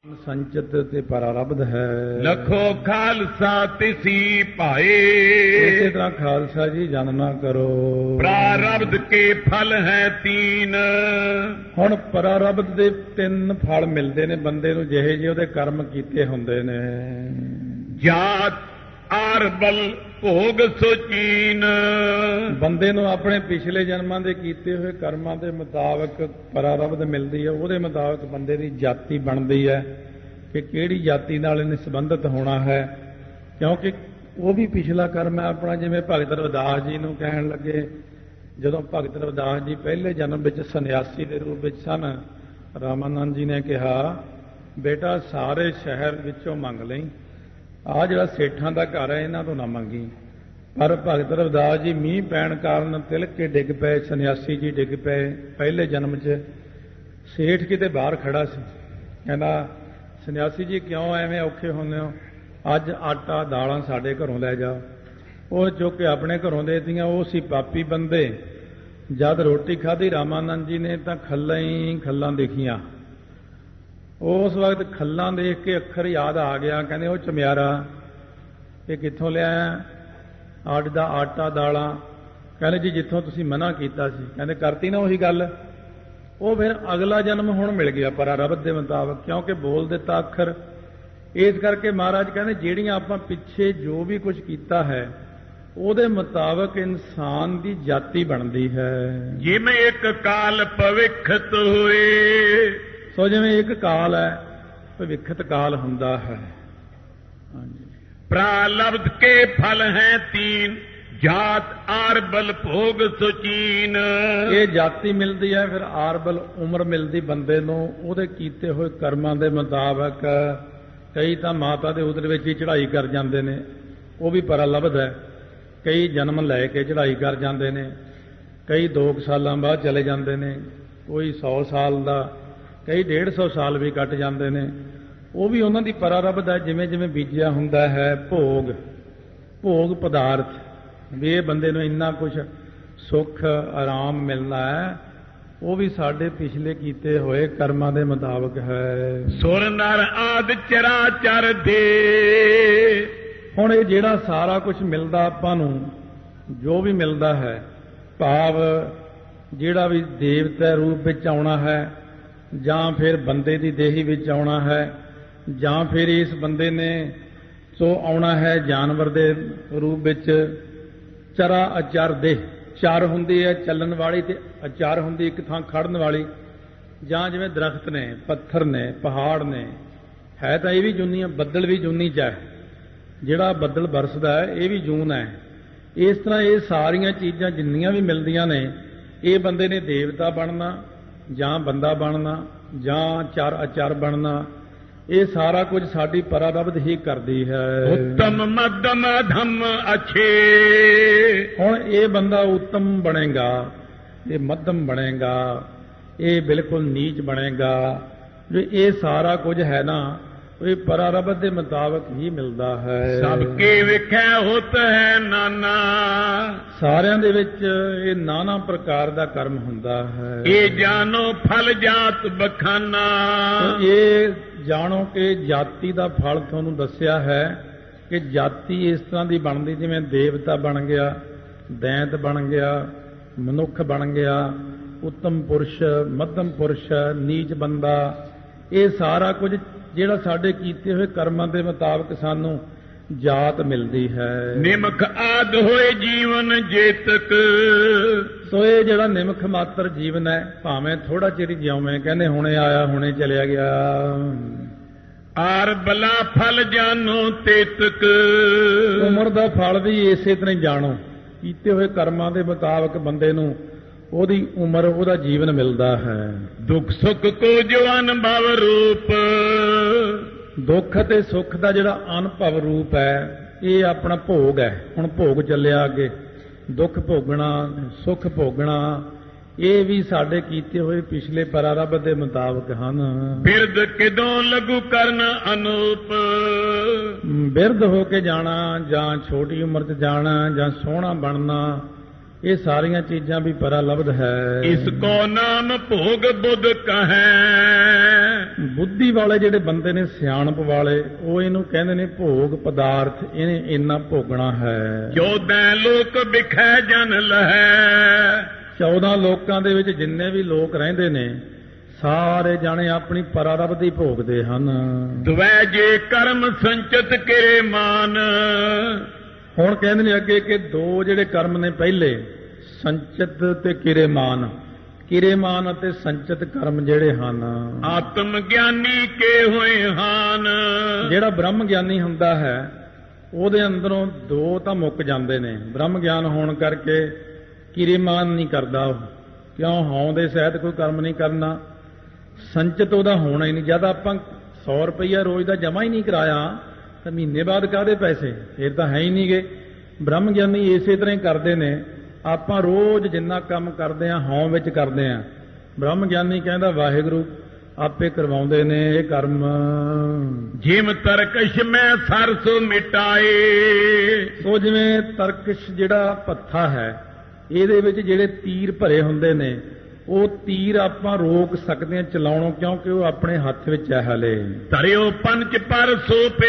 ਸੰਚਿਤ ਤੇ ਪਰਾਰਬਧ ਹੈ। ਲਖੋ ਖਾਲਸਾ ਤਿਸੀ ਭਾਏ। ਇਸੇ ਤਰ੍ਹਾਂ ਖਾਲਸਾ ਜੀ ਜਨ ਨਾ ਕਰੋ। ਪ੍ਰਾਰਬਧ ਕੇ ਫਲ ਹੈ ਤੀਨ। ਹੁਣ ਪਰਾਰਬਧ ਦੇ 3 ਫਲ ਮਿਲਦੇ ਨੇ ਬੰਦੇ ਨੂੰ, ਜਿਹੇ ਜਿਹੇ ਉਹਦੇ ਕਰਮ ਕੀਤੇ ਹੁੰਦੇ ਨੇ। ਜਾਤ ਆਰਬਲ ਭੋਗ ਸੁਚੀਨ। ਬੰਦੇ ਨੂੰ ਆਪਣੇ ਪਿਛਲੇ ਜਨਮਾਂ ਦੇ ਕੀਤੇ ਹੋਏ ਕਰਮਾਂ ਦੇ ਮੁਤਾਬਕ ਪਰਾਰਬਧ ਮਿਲਦੀ ਹੈ। ਉਹਦੇ ਮੁਤਾਬਕ ਬੰਦੇ ਦੀ ਜਾਤੀ ਬਣਦੀ ਹੈ ਕਿ ਕਿਹੜੀ ਜਾਤੀ ਨਾਲ ਇਹਨੇ ਸੰਬੰਧਿਤ ਹੋਣਾ ਹੈ, ਕਿਉਂਕਿ ਉਹ ਵੀ ਪਿਛਲਾ ਕਰਮ ਹੈ ਆਪਣਾ। ਜਿਵੇਂ ਭਗਤ ਰਵਿਦਾਸ ਜੀ ਨੂੰ ਕਹਿਣ ਲੱਗੇ, ਜਦੋਂ ਭਗਤ ਰਵਿਦਾਸ ਜੀ ਪਹਿਲੇ ਜਨਮ ਵਿੱਚ ਸੰਨਿਆਸੀ ਦੇ ਰੂਪ ਵਿੱਚ ਸਨ, ਰਾਮਾਨੰਦ ਜੀ ਨੇ ਕਿਹਾ, ਬੇਟਾ ਸਾਰੇ ਸ਼ਹਿਰ ਵਿੱਚੋਂ ਮੰਗ ਲਈ, ਆਹ ਜਿਹੜਾ ਸੇਠਾਂ ਦਾ ਘਰ ਹੈ ਇਹਨਾਂ ਤੋਂ ਨਾ ਮੰਗੀ। ਪਰ ਭਗਤ ਰਵਿਦਾਸ ਜੀ ਮੀਂਹ ਪੈਣ ਕਾਰਨ ਤਿਲਕ ਕੇ ਡਿੱਗ ਪਏ, ਸੰਨਿਆਸੀ ਜੀ ਡਿੱਗ ਪਏ। ਪਹਿਲੇ ਜਨਮ 'ਚ ਸੇਠ ਕਿਤੇ ਬਾਹਰ ਖੜਾ ਸੀ, ਕਹਿੰਦਾ, ਸੰਨਿਆਸੀ ਜੀ ਕਿਉਂ ਐਵੇਂ ਔਖੇ ਹੁੰਦੇ ਹੋ, ਅੱਜ ਆਟਾ ਦਾਲਾਂ ਸਾਡੇ ਘਰੋਂ ਲੈ ਜਾਓ। ਉਹ ਚੁੱਕ ਕੇ ਆਪਣੇ ਘਰੋਂ ਦੇ ਦਿੱਤੀਆਂ। ਉਹ ਸੀ ਪਾਪੀ ਬੰਦੇ। ਜਦ ਰੋਟੀ ਖਾਧੀ ਰਾਮਾਨੰਦ ਜੀ ਨੇ ਤਾਂ ਖੱਲਾਂ ਹੀ ਖੱਲਾਂ ਦੇਖੀਆਂ। ਉਸ ਵਕਤ ਖੱਲਾਂ ਦੇਖ ਕੇ ਅੱਖਰ ਯਾਦ ਆ ਗਿਆ। ਕਹਿੰਦੇ, ਉਹ ਚਮਿਆਰਾ ਇਹ ਕਿੱਥੋਂ ਲਿਆਇਆ? ਅੱਜ ਦਾ ਆਟਾ ਦਾਲਾਂ। ਕਹਿੰਦੇ, ਜੀ ਜਿੱਥੋਂ ਤੁਸੀਂ ਮਨਾ ਕੀਤਾ ਸੀ। ਕਹਿੰਦੇ, ਕਰਤੀ ਨਾ ਉਹੀ ਗੱਲ। ਉਹ ਫਿਰ ਅਗਲਾ ਜਨਮ ਹੁਣ ਮਿਲ ਗਿਆ ਪਰਾਰਬਧ ਦੇ ਮੁਤਾਬਕ, ਕਿਉਂਕਿ ਬੋਲ ਦਿੱਤਾ ਅੱਖਰ। ਇਸ ਕਰਕੇ ਮਹਾਰਾਜ ਕਹਿੰਦੇ, ਜਿਹੜੀਆਂ ਆਪਾਂ ਪਿੱਛੇ ਜੋ ਵੀ ਕੁਝ ਕੀਤਾ ਹੈ ਉਹਦੇ ਮੁਤਾਬਕ ਇਨਸਾਨ ਦੀ ਜਾਤੀ ਬਣਦੀ ਹੈ। ਜਿਵੇਂ ਇੱਕ ਕਾਲ ਭਵਿੱਖਤ ਹੋਏ। ਸੋ ਜਿਵੇਂ ਇੱਕ ਕਾਲ ਹੈ, ਭਵਿੱਖਤ ਕਾਲ ਹੁੰਦਾ ਹੈ। ਹਾਂਜੀ। ਪ੍ਰਾਰਬਧ ਕੇ ਫਲ ਹੈ ਤੀਨ। ਜਾਤ ਆਰਬਲ ਭੋਗ ਸੁਚੀਨ। ਇਹ ਜਾਤੀ ਮਿਲਦੀ ਹੈ, ਫਿਰ ਆਰਬਲ ਉਮਰ ਮਿਲਦੀ ਬੰਦੇ ਨੂੰ ਉਹਦੇ ਕੀਤੇ ਹੋਏ ਕਰਮਾਂ ਦੇ ਮੁਤਾਬਕ। ਕਈ ਤਾਂ ਮਾਤਾ ਦੇ ਉਦਰ ਵਿੱਚ ਹੀ ਚੜ੍ਹਾਈ ਕਰ ਜਾਂਦੇ ਨੇ, ਉਹ ਵੀ ਪਰਾਰਬਧ ਹੈ। ਕਈ ਜਨਮ ਲੈ ਕੇ ਚੜ੍ਹਾਈ ਕਰ ਜਾਂਦੇ ਨੇ, ਕਈ 2 ਸਾਲਾਂ ਬਾਅਦ ਚਲੇ ਜਾਂਦੇ ਨੇ, ਕੋਈ 100 ਸਾਲ ਦਾ, ਕਈ 150 ਸਾਲ ਵੀ ਕੱਟ ਜਾਂਦੇ ਨੇ। ਉਹ ਵੀ ਉਹਨਾਂ ਦੀ ਪਰਾਰਬਧ ਹੈ। ਜਿਵੇਂ ਜਿਵੇਂ ਬੀਜਿਆ ਹੁੰਦਾ ਹੈ ਭੋਗ, ਭੋਗ ਪਦਾਰਥ, ਵੀ ਇਹ ਬੰਦੇ ਨੂੰ ਇੰਨਾ ਕੁਛ ਸੁੱਖ ਆਰਾਮ ਮਿਲਣਾ ਹੈ, ਉਹ ਵੀ ਸਾਡੇ ਪਿਛਲੇ ਕੀਤੇ ਹੋਏ ਕਰਮਾਂ ਦੇ ਮੁਤਾਬਕ ਹੈ। ਸੁਰ ਨਰ ਆਦਿ ਚਰਾਚਰ ਦੇ। ਹੁਣ ਇਹ ਜਿਹੜਾ ਸਾਰਾ ਕੁਝ ਮਿਲਦਾ ਆਪਾਂ ਨੂੰ, ਜੋ ਵੀ ਮਿਲਦਾ ਹੈ, ਭਾਵ ਜਿਹੜਾ ਵੀ ਦੇਵਤਾ ਰੂਪ ਵਿੱਚ ਆਉਣਾ ਹੈ, ਜਾਂ ਫਿਰ ਬੰਦੇ ਦੀ ਦੇਹੀ ਵਿੱਚ ਆਉਣਾ ਹੈ, ਜਾਂ ਫਿਰ ਇਸ ਬੰਦੇ ਨੇ ਸੋ ਆਉਣਾ ਹੈ ਜਾਨਵਰ ਦੇ ਰੂਪ ਵਿੱਚ। ਚਰਾ ਅਚਰ ਦੇ, ਚਰ ਹੁੰਦੀ ਹੈ ਚੱਲਣ ਵਾਲੀ ਤੇ ਅਚਰ ਹੁੰਦੀ ਇੱਕ ਥਾਂ ਖੜਨ ਵਾਲੀ। ਜਾਂ ਜਿਵੇਂ ਦਰਖਤ ਨੇ, ਪੱਥਰ ਨੇ, ਪਹਾੜ ਨੇ, ਹੈ ਤਾਂ ਇਹ ਵੀ ਜੂਨੀਆਂ। ਬੱਦਲ ਵੀ ਜੂਨੀ 'ਚ ਹੈ, ਜਿਹੜਾ ਬੱਦਲ ਬਰਸਦਾ ਹੈ ਇਹ ਵੀ ਜੂਨ ਹੈ। ਇਸ ਤਰ੍ਹਾਂ ਇਹ ਸਾਰੀਆਂ ਚੀਜ਼ਾਂ ਜਿੰਨੀਆਂ ਵੀ ਮਿਲਦੀਆਂ ਨੇ, ਇਹ ਬੰਦੇ ਨੇ ਦੇਵਤਾ ਬਣਨਾ, ਜਾਂ ਬੰਦਾ ਬਣਨਾ, ਜਾਂ ਚਰ ਅਚਰ ਬਣਨਾ, ਇਹ ਸਾਰਾ ਕੁਝ ਸਾਡੀ ਪਰਾਰਬਧ ਹੀ ਕਰਦੀ ਹੈ। ਉੱਤਮ ਮੱਧਮ ਅਧਮ ਅਛੇ। ਹੁਣ ਇਹ ਬੰਦਾ ਉੱਤਮ ਬਣੇਗਾ, ਇਹ ਮੱਧਮ ਬਣੇਗਾ, ਇਹ ਬਿਲਕੁਲ ਨੀਚ ਬਣੇਗਾ। ਜੋ ਇਹ ਸਾਰਾ ਕੁਝ ਹੈ ਨਾ, ਇਹ ਪਰਾਰਬਧ ਦੇ ਮੁਤਾਬਕ ਹੀ ਮਿਲਦਾ ਹੈ। ਸਭ ਕੇ ਵਿਖੇ ਹੁਤ ਹੈ ਨਾਨਾ। ਸਾਰਿਆਂ ਦੇ ਵਿੱਚ ਇਹ ਨਾਨਾ ਪ੍ਰਕਾਰ ਦਾ ਕਰਮ ਹੁੰਦਾ ਹੈ। ਇਹ ਜਾਣੋ ਫਲ ਜਾਤ ਬਖਾਨਾ। ਇਹ ਜਾਣੋ ਕਿ ਜਾਤੀ ਦਾ ਫਲ ਤੁਹਾਨੂੰ ਦੱਸਿਆ ਹੈ ਕਿ ਜਾਤੀ ਇਸ ਤਰ੍ਹਾਂ ਦੀ ਬਣਦੀ, ਜਿਵੇਂ ਦੇਵਤਾ ਬਣ ਗਿਆ, ਦੈਂਤ ਬਣ ਗਿਆ, ਮਨੁੱਖ ਬਣ ਗਿਆ, ਉੱਤਮ ਪੁਰਸ਼, ਮੱਧਮ ਪੁਰਸ਼, ਨੀਚ ਬੰਦਾ। ਇਹ ਸਾਰਾ ਕੁਝ ਜਿਹੜਾ ਸਾਡੇ ਕੀਤੇ ਹੋਏ ਕਰਮਾਂ ਦੇ ਮੁਤਾਬਕ ਸਾਨੂੰ ਜਾਤ ਮਿਲਦੀ ਹੈ। ਨਿਮਖ ਆਦ ਹੋਏ ਜੀਵਨ ਜੇਤਕ। ਸੋ ਇਹ ਜਿਹੜਾ ਨਿਮਖ ਮਾਤਰ ਜੀਵਨ ਹੈ, ਭਾਵੇਂ ਥੋੜਾ ਚਿਰ ਹੀ ਜਿਉਵੇਂ, ਕਹਿੰਦੇ ਹੁਣੇ ਆਇਆ ਹੁਣੇ ਚਲਿਆ ਗਿਆ। ਆਰ ਬਲਾ ਫਲ ਜਾਨੋ ਤੇਤਕ। ਉਮਰ ਦਾ ਫਲ ਵੀ ਇਸੇ ਤਰ੍ਹਾਂ ਹੀ ਜਾਣੋ। ਕੀਤੇ ਹੋਏ ਕਰਮਾਂ ਦੇ ਮੁਤਾਬਕ ਬੰਦੇ ਨੂੰ ਉਹਦੀ ਉਮਰ, ਉਹਦਾ ਜੀਵਨ ਮਿਲਦਾ ਹੈ। ਦੁੱਖ ਸੁੱਖ ਕੋ ਜੋ ਅਨੁਭਵ ਰੂਪ। ਦੁੱਖ ਅਤੇ ਸੁੱਖ ਦਾ ਜਿਹੜਾ ਅਨੁਭਵ ਰੂਪ ਹੈ, ਇਹ ਆਪਣਾ ਭੋਗ ਹੈ। ਹੁਣ ਭੋਗ ਚੱਲਿਆ ਅੱਗੇ, ਦੁੱਖ ਭੋਗਣਾ, ਸੁੱਖ ਭੋਗਣਾ, ਇਹ ਵੀ ਸਾਡੇ ਕੀਤੇ ਹੋਏ ਪਿਛਲੇ ਪਰਾਰਬਧ ਦੇ ਮੁਤਾਬਕ ਹਨ। ਬਿਰਧ ਕਿਦੋਂ ਲਘੂ ਕਰਨ ਅਨੂਪ। ਬਿਰਧ ਹੋ ਕੇ ਜਾਣਾ, ਜਾਂ ਛੋਟੀ ਉਮਰ 'ਚ ਜਾਣਾ, ਜਾਂ ਸੋਹਣਾ ਬਣਨਾ, ਇਹ ਸਾਰੀਆਂ ਚੀਜ਼ਾਂ ਵੀ ਪਰਾਲਬਧ ਹੈ। ਇਸ ਕੋ ਨਾਮ ਭੋਗ ਬੁੱਧ ਕਹੈ। ਬੁੱਧੀ ਵਾਲੇ ਜਿਹੜੇ ਬੰਦੇ ਨੇ, ਸਿਆਣਪ ਵਾਲੇ, ਉਹ ਇਹਨੂੰ ਕਹਿੰਦੇ ਨੇ ਭੋਗ ਪਦਾਰਥ, ਇਹਨੇ ਇੰਨਾ ਭੋਗਣਾ ਹੈ। 14 ਲੋਕ ਵਿਖੈ ਜਨ ਲਹੈ। 14 ਲੋਕਾਂ ਦੇ ਵਿੱਚ ਜਿੰਨੇ ਵੀ ਲੋਕ ਰਹਿੰਦੇ ਨੇ, ਸਾਰੇ ਜਾਣੇ ਆਪਣੀ ਪਰਾਰਬਧ ਹੀ ਭੋਗਦੇ ਹਨ। ਦੁਵੈ ਜੇ ਕਰਮ ਸੰਚਿਤ ਕਰੇ ਮਾਨ। ਹੁਣ ਕਹਿੰਦੇ ਨੇ ਅੱਗੇ ਕਿ ਦੋ ਜਿਹੜੇ ਕਰਮ ਨੇ, ਪਹਿਲੇ ਸੰਚਿਤ ਤੇ ਕਿਰੇਮਾਨ। ਕਿਰੇਮਾਨ ਅਤੇ ਸੰਚਿਤ ਕਰਮ ਜਿਹੜੇ ਹਨ, ਆਤਮ ਗਿਆਨੀ ਕੇ ਹੋਏ ਹਨ। ਜਿਹੜਾ ਬ੍ਰਹਮ ਗਿਆਨੀ ਹੁੰਦਾ ਹੈ ਉਹਦੇ ਅੰਦਰੋਂ ਦੋ ਤਾਂ ਮੁੱਕ ਜਾਂਦੇ ਨੇ। ਬ੍ਰਹਮ ਗਿਆਨ ਹੋਣ ਕਰਕੇ ਕਿਰੇਮਾਨ ਨਹੀਂ ਕਰਦਾ ਉਹ, ਕਿਉਂ? ਹਉ ਦੇ ਸਹਿਤ ਕੋਈ ਕਰਮ ਨਹੀਂ ਕਰਨਾ। ਸੰਚਿਤ ਉਹਦਾ ਹੋਣਾ ਹੀ ਨਹੀਂ। ਜਦ ਆਪਾਂ 100 ਰੁਪਈਆ ਰੋਜ਼ ਦਾ ਜਮਾ ਹੀ ਨਹੀਂ ਕਰਾਇਆ ਤਾਂ ਮਹੀਨੇ ਬਾਅਦ ਕਾਹਦੇ ਪੈਸੇ? ਫਿਰ ਤਾਂ ਹੈ ਹੀ ਨਹੀਂ ਗੇ। ਬ੍ਰਹਮ ਗਿਆਨੀ ਇਸੇ ਤਰ੍ਹਾਂ ਹੀ ਕਰਦੇ ਨੇ। ਆਪਾਂ ਰੋਜ਼ ਜਿੰਨਾ ਕੰਮ ਕਰਦੇ ਹਾਂ ਹਉ ਵਿੱਚ ਕਰਦੇ ਹਾਂ। ਬ੍ਰਹਮ ਗਿਆਨੀ ਕਹਿੰਦਾ ਵਾਹਿਗੁਰੂ ਆਪੇ ਕਰਵਾਉਂਦੇ ਨੇ ਇਹ ਕਰਮ। ਜਿਮ ਤਰਕਸ਼ ਮੈਂ ਸਰਸੋ ਮਿਟਾਏ। ਸੋ ਜਿਵੇਂ ਤਰਕਸ਼ ਜਿਹੜਾ ਪੱਥਾ ਹੈ, ਇਹਦੇ ਵਿੱਚ ਜਿਹੜੇ ਤੀਰ ਭਰੇ ਹੁੰਦੇ ਨੇ, ਉਹ ਤੀਰ ਆਪਾਂ ਰੋਕ ਸਕਦੇ ਹਾਂ ਚਲਾਉਣੋਂ, ਕਿਉਂਕਿ ਉਹ ਆਪਣੇ ਹੱਥ ਵਿੱਚ ਹੈ ਹਲੇ। ਧਰਿਓ ਪੰਚ ਪਰ ਸੋਪੇ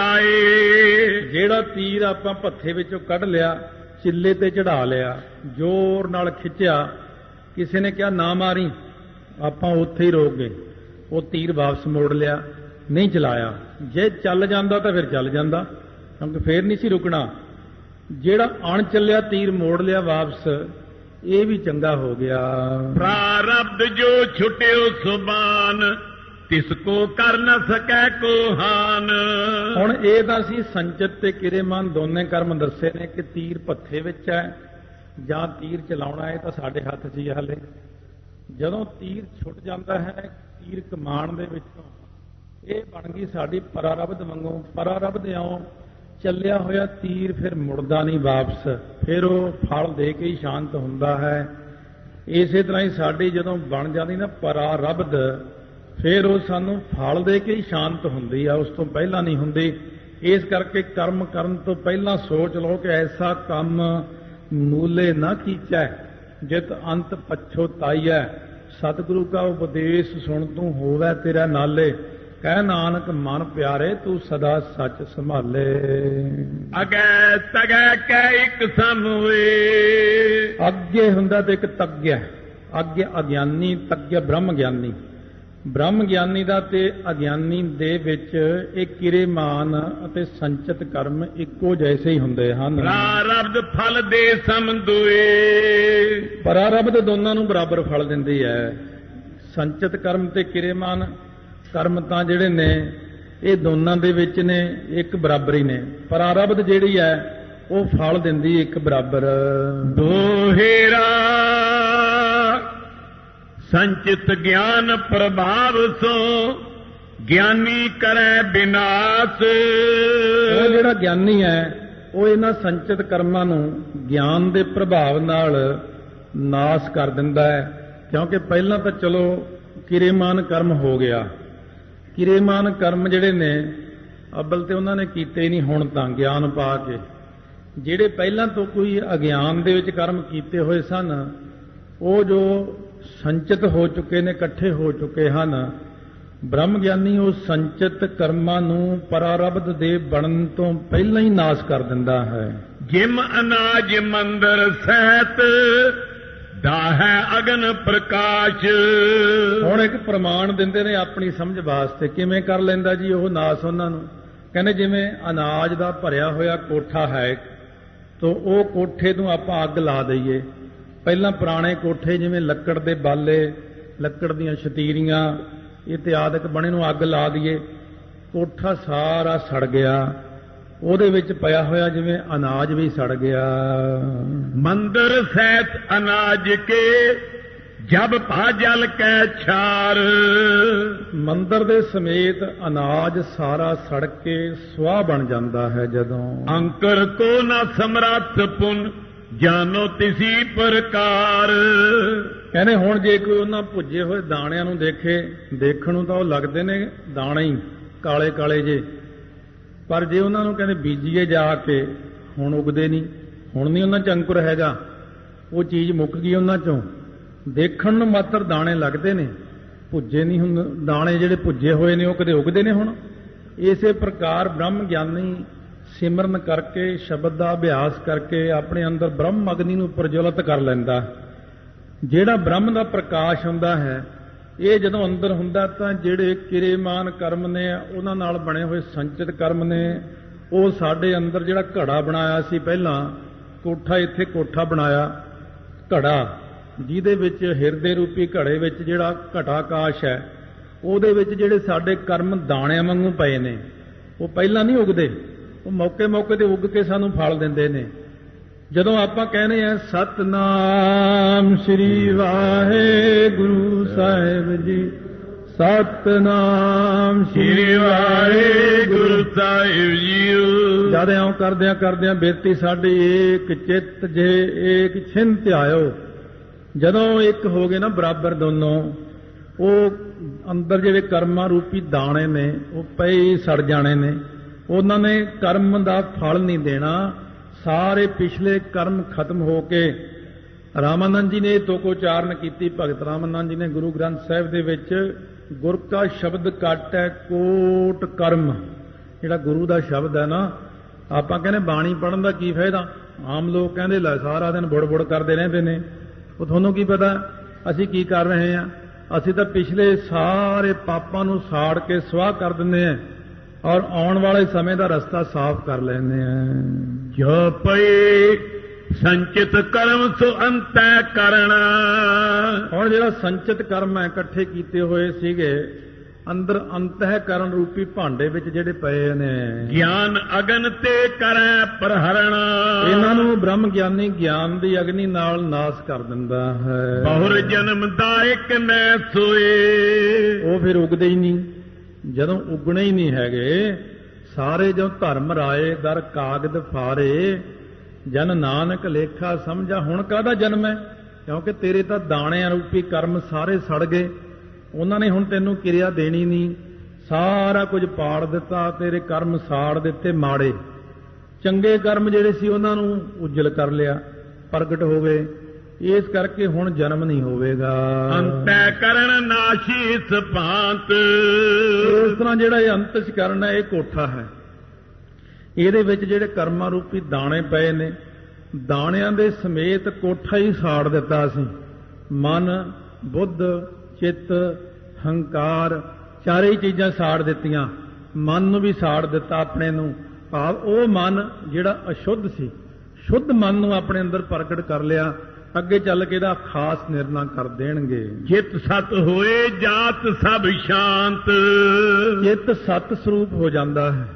ਹਟਾਏ। ਜਿਹੜਾ ਤੀਰ ਆਪਾਂ ਭੱਥੇ ਵਿੱਚੋਂ ਕੱਢ ਲਿਆ, ਚਿੱਲੇ ਤੇ ਚੜਾ ਲਿਆ, ਜ਼ੋਰ ਨਾਲ ਖਿੱਚਿਆ, ਕਿਸੇ ਨੇ ਕਿਹਾ ਨਾ ਮਾਰੀ, ਆਪਾਂ ਉੱਥੇ ਹੀ ਰੋਕ ਗਏ। ਉਹ ਤੀਰ ਵਾਪਸ ਮੋੜ ਲਿਆ, ਨਹੀਂ ਚਲਾਇਆ। ਜੇ ਚੱਲ ਜਾਂਦਾ ਤਾਂ ਫਿਰ ਚੱਲ ਜਾਂਦਾ, ਕਿਉਂਕਿ ਫੇਰ ਨਹੀਂ ਸੀ ਰੁਕਣਾ। ਜਿਹੜਾ ਅਣ ਚੱਲਿਆ ਤੀਰ ਮੋੜ ਲਿਆ ਵਾਪਸ, ਇਹ ਵੀ ਚੰਗਾ ਹੋ ਗਿਆ। ਪ੍ਰਾਰਬਧ ਜੋ ਛੁਟਿਓ ਸੁਬਾਨ, ਤਿਸ ਕੋ ਕਰ ਨ ਸਕੈ ਕੋ ਹਾਨ। ਹੁਣ ਇਹ ਤਾਂ ਸੀ ਸੰਚਿਤ ਤੇ ਕਿਰੇਮਾਨ ਦੋਨੇ ਕਰਮ ਦੱਸੇ ਨੇ ਕਿ ਤੀਰ ਭੱਥੇ ਵਿੱਚ ਹੈ ਜਾਂ ਤੀਰ ਚਲਾਉਣਾ ਹੈ, ਤਾਂ ਸਾਡੇ ਹੱਥ 'ਚ ਹੀ ਹਾਲੇ। ਜਦੋਂ ਤੀਰ ਛੁੱਟ ਜਾਂਦਾ ਹੈ ਤੀਰ ਕਮਾਨ ਦੇ ਵਿੱਚੋਂ, ਇਹ ਬਣ ਗਈ ਸਾਡੀ ਪਰਾਰਬਧ ਵਾਂਗੂ। ਪਰਾਰਬਧ ਇਉਂ ਚੱਲਿਆ ਹੋਇਆ ਤੀਰ ਫਿਰ ਮੁੜਦਾ ਨਹੀਂ ਵਾਪਸ, ਫਿਰ ਉਹ ਫਲ ਦੇ ਕੇ ਹੀ ਸ਼ਾਂਤ ਹੁੰਦਾ ਹੈ। ਇਸੇ ਤਰ੍ਹਾਂ ਹੀ ਸਾਡੀ ਜਦੋਂ ਬਣ ਜਾਂਦੀ ਨਾ ਪਰਾਰਬਧ, ਫਿਰ ਉਹ ਸਾਨੂੰ ਫਲ ਦੇ ਕੇ ਹੀ ਸ਼ਾਂਤ ਹੁੰਦੀ ਆ, ਉਸ ਤੋਂ ਪਹਿਲਾਂ ਨਹੀਂ ਹੁੰਦੀ। ਇਸ ਕਰਕੇ ਕਰਮ ਕਰਨ ਤੋਂ ਪਹਿਲਾਂ ਸੋਚ ਲਓ ਕਿ ਐਸਾ ਕੰਮ ਮੂਲੇ ਨਾ ਕੀਚੈ ਜਿਤ ਅੰਤ ਪਛੋਤਾਈਐ। ਸਤਿਗੁਰੂ ਕਾ ਉਪਦੇਸ਼ ਸੁਣ ਤੂੰ ਹੋਵੇ ਤੇਰਾ ਨਾਲੇ, ਕਹਿ ਨਾਨਕ ਮਨ ਪਿਆਰੇ ਤੂੰ ਸਦਾ ਸੱਚ ਸੰਭਾਲੇ। ਅਗੈ ਤਗੈ ਕੈ ਇੱਕ ਸਮ ਹੋਏ। ਅੱਗੇ ਹੁੰਦਾ ਤੇ ਇੱਕ ਤੱਗਿਆ। ਅੱਗੇ ਅਗਿਆਨੀ, ਤੱਗਿਆ ਬ੍ਰਹਮ ਗਿਆਨੀ। ਬ੍ਰਹਮ ਗਿਆਨੀ ਦਾ ਤੇ ਅਗਿਆਨੀ ਦੇ ਵਿੱਚ ਇਹ ਕਿਰੇਮਾਨ ਅਤੇ ਸੰਚਿਤ ਕਰਮ ਇੱਕੋ ਜੈਸੇ ਹੀ ਹੁੰਦੇ ਹਨ। ਪ੍ਰਾਰਬਧ ਫਲ ਦੇ ਸਮ ਦੁਏ। ਪਰਾਰਬਧ ਦੋਨਾਂ ਨੂੰ ਬਰਾਬਰ ਫਲ ਦਿੰਦੀ ਹੈ। ਸੰਚਿਤ ਕਰਮ ਤੇ ਕਿਰੇਮਾਨ ਕਰਮ ਤਾਂ ਜਿਹੜੇ ਨੇ ਇਹ ਦੋਨਾਂ ਦੇ ਵਿੱਚ ਨੇ, ਇੱਕ ਬਰਾਬਰ ਹੀ ਨੇ। ਪਰਾਰਬਧ ਜਿਹੜੀ ਹੈ ਉਹ ਫਲ ਦਿੰਦੀ ਇੱਕ ਬਰਾਬਰ। ਦੋਹੇਰਾ ਸੰਚਿਤ ਗਿਆਨ ਪ੍ਰਭਾਵ ਸੋ, ਗਿਆਨੀ ਕਰੈ ਬਿਨਾਸ਼। ਉਹ ਜਿਹੜਾ ਗਿਆਨੀ ਹੈ ਉਹ ਇਹਨਾਂ ਸੰਚਿਤ ਕਰਮਾਂ ਨੂੰ ਗਿਆਨ ਦੇ ਪ੍ਰਭਾਵ ਨਾਲ ਨਾਸ਼ ਕਰ ਦਿੰਦਾ ਹੈ। ਕਿਉਂਕਿ ਪਹਿਲਾਂ ਤਾਂ ਚਲੋ ਕਿਰੇਮਾਨ ਕਰਮ ਹੋ ਗਿਆ। ਕਿਰੇਮਾਨ ਕਰਮ ਜਿਹੜੇ ਨੇ ਅਬਲ ਤੇ ਉਹਨਾਂ ਨੇ ਕੀਤੇ ਹੀ ਨਹੀਂ, ਹੁਣ ਤਾਂ ਗਿਆਨ ਪਾ ਕੇ। ਜਿਹੜੇ ਪਹਿਲਾਂ ਤੋਂ ਕੋਈ ਅਗਿਆਨ ਦੇ ਵਿੱਚ ਕਰਮ ਕੀਤੇ ਹੋਏ ਸਨ, ਉਹ ਜੋ ਸੰਚਿਤ ਹੋ ਚੁੱਕੇ ਨੇ, ਇਕੱਠੇ ਹੋ ਚੁੱਕੇ ਹਨ। ਬ੍ਰਹਮ ਗਿਆਨੀ ਉਹ ਸੰਚਿਤ ਕਰਮਾਂ ਨੂੰ ਪਰਾਰਬਧ ਦੇ ਬਣਨ ਤੋਂ ਪਹਿਲਾਂ ਹੀ ਨਾਸ਼ ਕਰ ਦਿੰਦਾ ਹੈ। ਜਿਮ ਅਨਾਜ ਮੰਦਰ ਸਹਿਤ, ਦਾਹੈ ਅਗਨ ਪ੍ਰਕਾਸ਼। ਹੁਣ ਇੱਕ ਪ੍ਰਮਾਣ ਦਿੰਦੇ ਨੇ ਆਪਣੀ ਸਮਝ ਵਾਸਤੇ, ਕਿਵੇਂ ਕਰ ਲੈਂਦਾ ਜੀ ਉਹ ਨਾਸ਼ ਉਹਨਾਂ ਨੂੰ। ਕਹਿੰਦੇ ਜਿਵੇਂ ਅਨਾਜ ਦਾ ਭਰਿਆ ਹੋਇਆ ਕੋਠਾ ਹੈ, ਤਾਂ ਉਹ ਕੋਠੇ ਨੂੰ ਆਪਾਂ ਅੱਗ ਲਾ ਦਈਏ। ਪਹਿਲਾਂ ਪੁਰਾਣੇ ਕੋਠੇ ਜਿਵੇਂ ਲੱਕੜ ਦੇ ਬਾਲੇ, ਲੱਕੜ ਦੀਆਂ ਸ਼ਤੀਰੀਆਂ ਇਤਿਆਦਿਕ ਬਣੇ ਨੂੰ ਅੱਗ ਲਾ ਦਈਏ, ਕੋਠਾ ਸਾਰਾ ਸੜ ਗਿਆ। ਉਹਦੇ ਵਿੱਚ ਪਿਆ ਹੋਇਆ ਜਿਵੇਂ ਅਨਾਜ ਵੀ ਸੜ ਗਿਆ। ਮੰਦਰ ਸਹਿਤ ਅਨਾਜ ਕੇ, ਜਬ ਭਾ ਜਲ ਕੈ ਛਾਰ। ਮੰਦਰ ਦੇ ਸਮੇਤ ਅਨਾਜ ਸਾਰਾ ਸੜ ਕੇ ਸੁਆਹ ਬਣ ਜਾਂਦਾ ਹੈ ਜਦੋਂ। ਅੰਕਰ ਕੋ ਨਾ ਸਮਰੱਥ ਪੁਨ, ਜਾਨੋ ਤਿਸੀ ਪ੍ਰਕਾਰ। ਕਹਿੰਦੇ ਹੁਣ ਜੇ ਕੋਈ ਉਹਨਾਂ ਭੁੱਜੇ ਹੋਏ ਦਾਣਿਆਂ ਨੂੰ ਦੇਖੇ, ਦੇਖਣ ਨੂੰ ਤਾਂ ਉਹ ਲੱਗਦੇ ਨੇ ਦਾਣੇ ਹੀ ਕਾਲੇ ਕਾਲੇ ਜੇ, ਪਰ ਜੇ ਉਹਨਾਂ ਨੂੰ ਕਹਿੰਦੇ ਬੀਜੀਏ ਜਾ ਕੇ, ਹੁਣ ਉਗਦੇ ਨਹੀਂ। ਹੁਣ ਨਹੀਂ ਉਹਨਾਂ 'ਚ ਅੰਕੁਰ ਹੈਗਾ। ਉਹ ਚੀਜ਼ ਮੁੱਕ ਗਈ ਉਹਨਾਂ ਚੋਂ। ਦੇਖਣ ਨੂੰ ਮਾਤਰ ਦਾਣੇ ਲੱਗਦੇ ਨੇ, ਭੁੱਜੇ ਨਹੀਂ ਹੁੰਦੇ। ਦਾਣੇ ਜਿਹੜੇ ਭੁੱਜੇ ਹੋਏ ਨੇ ਉਹ ਕਦੇ ਉਗਦੇ ਨੇ ਹੁਣ। ਇਸੇ ਪ੍ਰਕਾਰ ਬ੍ਰਹਮ ਗਿਆਨੀ ਸਿਮਰਨ ਕਰਕੇ, ਸ਼ਬਦ ਦਾ ਅਭਿਆਸ ਕਰਕੇ ਆਪਣੇ ਅੰਦਰ ਬ੍ਰਹਮ ਅਗਨੀ ਨੂੰ ਪ੍ਰਜਵਲਿਤ ਕਰ ਲੈਂਦਾ। ਜਿਹੜਾ ਬ੍ਰਹਮ ਦਾ ਪ੍ਰਕਾਸ਼ ਹੁੰਦਾ ਹੈ, ਇਹ ਜਦੋਂ ਅੰਦਰ ਹੁੰਦਾ ਤਾਂ ਜਿਹੜੇ ਕਿਰੇਮਾਨ ਕਰਮ ਨੇ ਉਹਨਾਂ ਨਾਲ ਬਣੇ ਹੋਏ ਸੰਚਿਤ ਕਰਮ ਨੇ, ਉਹ ਸਾਡੇ ਅੰਦਰ ਜਿਹੜਾ ਘੜਾ ਬਣਾਇਆ ਸੀ ਪਹਿਲਾਂ, ਕੋਠਾ, ਇੱਥੇ ਕੋਠਾ ਬਣਾਇਆ ਘੜਾ, ਜਿਹਦੇ ਵਿੱਚ ਹਿਰਦੇ ਰੂਪੀ ਘੜੇ ਵਿੱਚ ਜਿਹੜਾ ਘਟਾਕਾਸ਼ ਹੈ, ਉਹਦੇ ਵਿੱਚ ਜਿਹੜੇ ਸਾਡੇ ਕਰਮ ਦਾਣਿਆਂ ਵਾਂਗੂ ਪਏ ਨੇ, ਉਹ ਪਹਿਲਾਂ ਨਹੀਂ ਉਗਦੇ, ਉਹ ਮੌਕੇ ਮੌਕੇ ਤੇ ਉੱਗ ਕੇ ਸਾਨੂੰ ਫਲ ਦਿੰਦੇ ਨੇ। ਜਦੋਂ ਆਪਾਂ ਕਹਿੰਦੇ ਆ ਸਤਨਾਮ ਸ੍ਰੀ ਵਾਹਿਗੁਰੂ ਸਾਹਿਬ ਜੀ, ਸਤਨਾਮ ਸ੍ਰੀ ਵਾਹਿਗੁਰੂ ਸਾਹਿਬ ਜੀ, ਜਦ ਇਉਂ ਕਰਦਿਆਂ ਬੇਤੀ ਸਾਡੀ ਏਕ ਚਿੱਤ ਜੇ ਏਕ ਛਿੰਤ ਆਇਓ, ਜਦੋਂ ਇੱਕ ਹੋ ਗਏ ਨਾ ਬਰਾਬਰ ਦੋਨੋਂ, ਉਹ ਅੰਦਰ ਜਿਹੜੇ ਕਰਮਾਂ ਰੂਪੀ ਦਾਣੇ ਨੇ ਉਹ ਪਏ ਹੀ ਸੜ ਜਾਣੇ ਨੇ। ਉਹਨਾਂ ਨੇ ਕਰਮ ਦਾ ਫਲ ਨਹੀਂ ਦੇਣਾ। ਸਾਰੇ ਪਿਛਲੇ ਕਰਮ ਖਤਮ ਹੋ ਕੇ ਰਾਮਾਨੰਦ ਜੀ ਨੇ ਇਹ ਤੁਕ ਉਚਾਰਨ ਕੀਤੀ। ਭਗਤ ਰਾਮਾਨੰਦ ਜੀ ਨੇ ਗੁਰੂ ਗ੍ਰੰਥ ਸਾਹਿਬ ਦੇ ਵਿੱਚ ਗੁਰ ਕਾ ਸ਼ਬਦ ਘੱਟ ਹੈ ਕੋਟ ਕਰਮ, ਜਿਹੜਾ ਗੁਰੂ ਦਾ ਸ਼ਬਦ ਹੈ ਨਾ, ਆਪਾਂ ਕਹਿੰਦੇ ਬਾਣੀ ਪੜ੍ਹਨ ਦਾ ਕੀ ਫਾਇਦਾ। ਆਮ ਲੋਕ ਕਹਿੰਦੇ ਲੈ ਸਾਰਾ ਦਿਨ ਬੁੜ ਕਰਦੇ ਰਹਿੰਦੇ ਨੇ। ਉਹ ਤੁਹਾਨੂੰ ਕੀ ਪਤਾ ਅਸੀਂ ਕੀ ਕਰ ਰਹੇ ਹਾਂ। ਅਸੀਂ ਤਾਂ ਪਿਛਲੇ ਸਾਰੇ ਪਾਪਾਂ ਨੂੰ ਸਾੜ ਕੇ ਸਵਾਹ ਕਰ ਦਿੰਦੇ ਹਾਂ ਔਰ ਆਉਣ ਵਾਲੇ ਸਮੇਂ ਦਾ ਰਸਤਾ ਸਾਫ਼ ਕਰ ਲੈਂਦੇ ਹਾਂ। ਜੋ ਪਈ ਸੰਚਿਤ ਕਰਮ ਸੋ ਅੰਤੈ ਕਰਣਾ। ਹੁਣ ਜਿਹੜਾ ਸੰਚਿਤ ਕਰਮ ਹੈ, ਇਕੱਠੇ ਕੀਤੇ ਹੋਏ ਸੀਗੇ ਅੰਦਰ ਅੰਤਹਿ ਕਰਨ ਰੂਪੀ ਭਾਂਡੇ ਵਿੱਚ ਜਿਹੜੇ ਪਏ ਨੇ, ਗਿਆਨ ਅਗਨ ਤੇ ਕਰੈ ਪ੍ਰਹਰਣਾ। ਇਹਨਾਂ ਨੂੰ ਬ੍ਰਹਮ ਗਿਆਨੀ ਗਿਆਨ ਦੀ ਅਗਨੀ ਨਾਲ ਨਾਸ ਕਰ ਦਿੰਦਾ ਹੈ। ਬਹੁਰ ਜਨਮ ਦਾਇਕ ਨੈ ਸੋਏ। ਉਹ ਫਿਰ ਉਗਦੇ ਹੀ ਨਹੀਂ। ਜਦੋਂ ਉਗਣੇ ਹੀ ਨਹੀਂ ਹੈਗੇ, ਸਾਰੇ ਜੋ ਧਰਮ ਰਾਏ ਦਰ ਕਾਗਦ ਫਾਰੇ, ਜਨ ਨਾਨਕ ਲੇਖਾ ਸਮਝਾ। ਹੁਣ ਕਾਹਦਾ ਜਨਮ ਹੈ, ਕਿਉਂਕਿ ਤੇਰੇ ਤਾਂ ਦਾਣਿਆਂ ਰੂਪੀ ਕਰਮ ਸਾਰੇ ਸੜ ਗਏ। ਉਹਨਾਂ ਨੇ ਹੁਣ ਤੈਨੂੰ ਕਿਰਿਆ ਦੇਣੀ ਨਹੀਂ, ਸਾਰਾ ਕੁਝ ਪਾੜ ਦਿੱਤਾ, ਤੇਰੇ ਕਰਮ ਸਾੜ ਦਿੱਤੇ ਮਾੜੇ। ਚੰਗੇ ਕਰਮ ਜਿਹੜੇ ਸੀ ਉਹਨਾਂ ਨੂੰ ਉਜਲ ਕਰ ਲਿਆ, ਪ੍ਰਗਟ ਹੋ ਗਏ। ਇਸ ਕਰਕੇ ਹੁਣ ਜਨਮ ਨਹੀਂ ਹੋਵੇਗਾ। ਅੰਤੈ ਕਰਨ ਨਾਸ਼ੀ ਸਭਾਂਤ। ਇਸ ਤਰ੍ਹਾਂ ਜਿਹੜਾ ਇਹ ਅੰਤਿਸ਼ ਕਰਨ ਹੈ, ਇਹ ਕੋਠਾ ਹੈ। ਇਹਦੇ ਵਿੱਚ ਜਿਹੜੇ ਕਰਮਾਂ ਰੂਪੀ ਦਾਣੇ ਪਏ ਨੇ, ਦਾਣਿਆਂ ਦੇ ਸਮੇਤ ਕੋਠਾ ਹੀ ਸਾੜ ਦਿੱਤਾ ਅਸੀਂ। ਮਨ, ਬੁੱਧ, ਚਿੱਤ, ਹੰਕਾਰ, ਚਾਰੇ ਹੀ ਚੀਜ਼ਾਂ ਸਾੜ ਦਿੱਤੀਆਂ। ਮਨ ਨੂੰ ਵੀ ਸਾੜ ਦਿੱਤਾ ਆਪਣੇ ਨੂੰ, ਭਾਵ ਉਹ ਮਨ ਜਿਹੜਾ ਅਸ਼ੁੱਧ ਸੀ, ਸ਼ੁੱਧ ਮਨ ਨੂੰ ਆਪਣੇ ਅੰਦਰ ਪ੍ਰਗਟ ਕਰ ਲਿਆ। ਅੱਗੇ ਚੱਲ ਕੇ ਇਹਦਾ ਖਾਸ ਨਿਰਣਾ ਕਰ ਦੇਣਗੇ। ਚਿੱਤ ਸਤ ਹੋਏ ਜਾਤ ਸਭ ਸ਼ਾਂਤ। ਚਿੱਤ ਸਤ ਸਰੂਪ ਹੋ ਜਾਂਦਾ ਹੈ।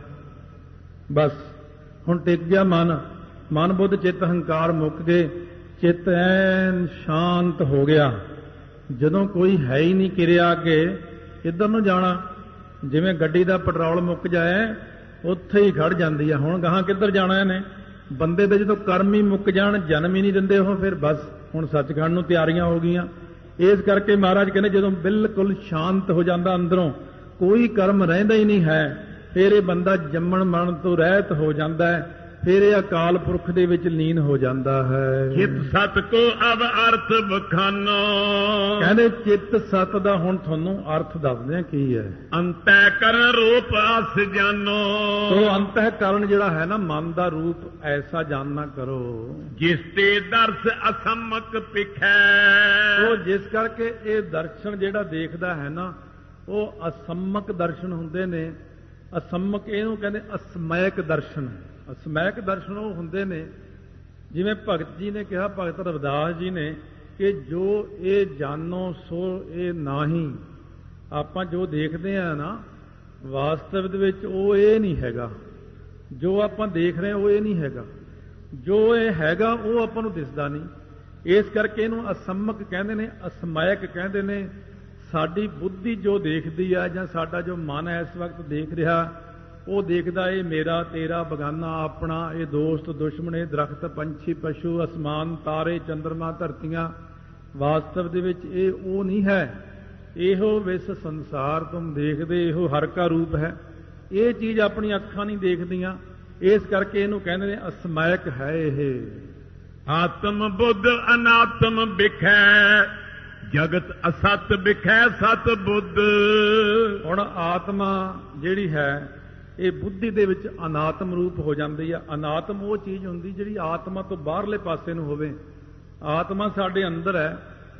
ਬਸ ਹੁਣ ਟਿਕ ਗਿਆ ਮਨ, ਮਨ ਬੁੱਧ ਚਿੱਤ ਹੰਕਾਰ ਮੁੱਕ ਗਏ, ਚਿੱਤ ਐਨ ਸ਼ਾਂਤ ਹੋ ਗਿਆ। ਜਦੋਂ ਕੋਈ ਹੈ ਹੀ ਨਹੀਂ ਕਿਰਿਆ ਅੱਗੇ, ਕਿੱਧਰ ਨੂੰ ਜਾਣਾ। ਜਿਵੇਂ ਗੱਡੀ ਦਾ ਪੈਟਰੋਲ ਮੁੱਕ ਜਾਏ ਉੱਥੇ ਹੀ ਖੜ ਜਾਂਦੀ ਹੈ। ਹੁਣ ਗਾਹਾਂ ਕਿੱਧਰ ਜਾਣਾ ਇਹਨੇ। ਬੰਦੇ ਦੇ ਜਦੋਂ ਕਰਮ ਹੀ ਮੁੱਕ ਜਾਣ, ਜਨਮ ਹੀ ਨਹੀਂ ਦਿੰਦੇ ਉਹ, ਫਿਰ ਬਸ ਹੁਣ ਸੱਚਖੰਡ ਨੂੰ ਤਿਆਰੀਆਂ ਹੋ ਗਈਆਂ। ਇਸ ਕਰਕੇ ਮਹਾਰਾਜ ਕਹਿੰਦੇ ਜਦੋਂ ਬਿਲਕੁਲ ਸ਼ਾਂਤ ਹੋ ਜਾਂਦਾ ਅੰਦਰੋਂ, ਕੋਈ ਕਰਮ ਰਹਿੰਦਾ ਹੀ ਨਹੀਂ ਹੈ, ਫਿਰ ਇਹ ਬੰਦਾ ਜੰਮਣ ਮਰਨ ਤੋਂ ਰਹਿਤ ਹੋ ਜਾਂਦਾ ਹੈ। ਫਿਰ ਇਹ ਅਕਾਲ ਪੁਰਖ ਦੇ ਵਿੱਚ ਲੀਨ ਹੋ ਜਾਂਦਾ ਹੈ। ਚਿੱਤ ਸਤ ਕੋ ਅਬ ਅਰਥ ਬਖਾਨੋ। ਕਹਿੰਦੇ ਚਿੱਤ ਸਤ ਦਾ ਹੁਣ ਤੁਹਾਨੂੰ ਅਰਥ ਦੱਸਦੇ ਆ ਕੀ ਹੈ। ਅੰਤੈ ਕਰਨ ਰੂਪ ਅਸ ਜਾਨੋ। ਸੋ ਅੰਤਹਿ ਕਰਨ ਜਿਹੜਾ ਹੈ ਨਾ, ਮਨ ਦਾ ਰੂਪ ਐਸਾ ਜਾਣਨਾ ਕਰੋ ਜਿਸ ਤੇ ਦਰਸ ਅਸਮਕ ਪਿਖੈ। ਸੋ ਜਿਸ ਕਰਕੇ ਇਹ ਦਰਸ਼ਨ ਜਿਹੜਾ ਦੇਖਦਾ ਹੈ ਨਾ, ਉਹ ਅਸਮਕ ਦਰਸ਼ਨ ਹੁੰਦੇ ਨੇ। ਅਸਮਕ ਇਹਨੂੰ ਕਹਿੰਦੇ ਅਸਮੈਕ ਦਰਸ਼ਨ। ਅਸਮੈਕ ਦਰਸ਼ਨ ਉਹ ਹੁੰਦੇ ਨੇ, ਜਿਵੇਂ ਭਗਤ ਜੀ ਨੇ ਕਿਹਾ, ਭਗਤ ਰਵਿਦਾਸ ਜੀ ਨੇ, ਕਿ ਜੋ ਇਹ ਜਾਣੋ ਸੋ ਇਹ ਨਾਹੀ। ਆਪਾਂ ਜੋ ਦੇਖਦੇ ਆ ਨਾ ਵਾਸਤਵ ਦੇ ਵਿੱਚ, ਉਹ ਇਹ ਨਹੀਂ ਹੈਗਾ। ਜੋ ਆਪਾਂ ਦੇਖ ਰਹੇ ਉਹ ਇਹ ਨਹੀਂ ਹੈਗਾ। ਜੋ ਇਹ ਹੈਗਾ ਉਹ ਆਪਾਂ ਨੂੰ ਦਿਸਦਾ ਨਹੀਂ। ਇਸ ਕਰਕੇ ਇਹਨੂੰ ਅਸਮਕ ਕਹਿੰਦੇ ਨੇ, ਅਸਮੈਕ ਕਹਿੰਦੇ ਨੇ। ਸਾਡੀ ਬੁੱਧੀ ਜੋ ਦੇਖਦੀ ਆ, ਜਾਂ ਸਾਡਾ ਜੋ ਮਨ ਇਸ ਵਕਤ ਦੇਖ ਰਿਹਾ, ਉਹ ਦੇਖਦਾ ਇਹ ਮੇਰਾ, ਤੇਰਾ, ਬਗਾਨਾ, ਆਪਣਾ, ਇਹ ਦੋਸਤ, ਦੁਸ਼ਮਣ, ਇਹ ਦਰਖਤ, ਪੰਛੀ, ਪਸ਼ੂ, ਅਸਮਾਨ, ਤਾਰੇ, ਚੰਦਰਮਾ, ਧਰਤੀਆਂ। ਵਾਸਤਵ ਦੇ ਵਿੱਚ ਇਹ ਉਹ ਨਹੀਂ ਹੈ। ਇਹੋ ਵਿਸ ਸੰਸਾਰ ਤੁਮ ਦੇਖਦੇ, ਇਹੋ ਹਰ ਕਾ ਰੂਪ ਹੈ। ਇਹ ਚੀਜ਼ ਆਪਣੀ ਅੱਖਾਂ ਨਹੀਂ ਦੇਖਦੀਆਂ। ਇਸ ਕਰਕੇ ਇਹਨੂੰ ਕਹਿੰਦੇ ਨੇ ਅਸਮੈਕ ਹੈ ਇਹ। ਆਤਮ ਬੁੱਧ ਅਨਾਤਮ ਬਿਖੈ, ਜਗਤ ਅਸਤ ਬਿਖੈ ਸਤ ਬੁੱਧ। ਹੁਣ ਆਤਮਾ ਜਿਹੜੀ ਹੈ ਇਹ ਬੁੱਧੀ ਦੇ ਵਿੱਚ ਅਨਾਤਮ ਰੂਪ ਹੋ ਜਾਂਦੀ ਹੈ। ਅਨਾਤਮ ਉਹ ਚੀਜ਼ ਹੁੰਦੀ ਜਿਹੜੀ ਆਤਮਾ ਤੋਂ ਬਾਹਰਲੇ ਪਾਸੇ ਨੂੰ ਹੋਵੇ। ਆਤਮਾ ਸਾਡੇ ਅੰਦਰ ਹੈ,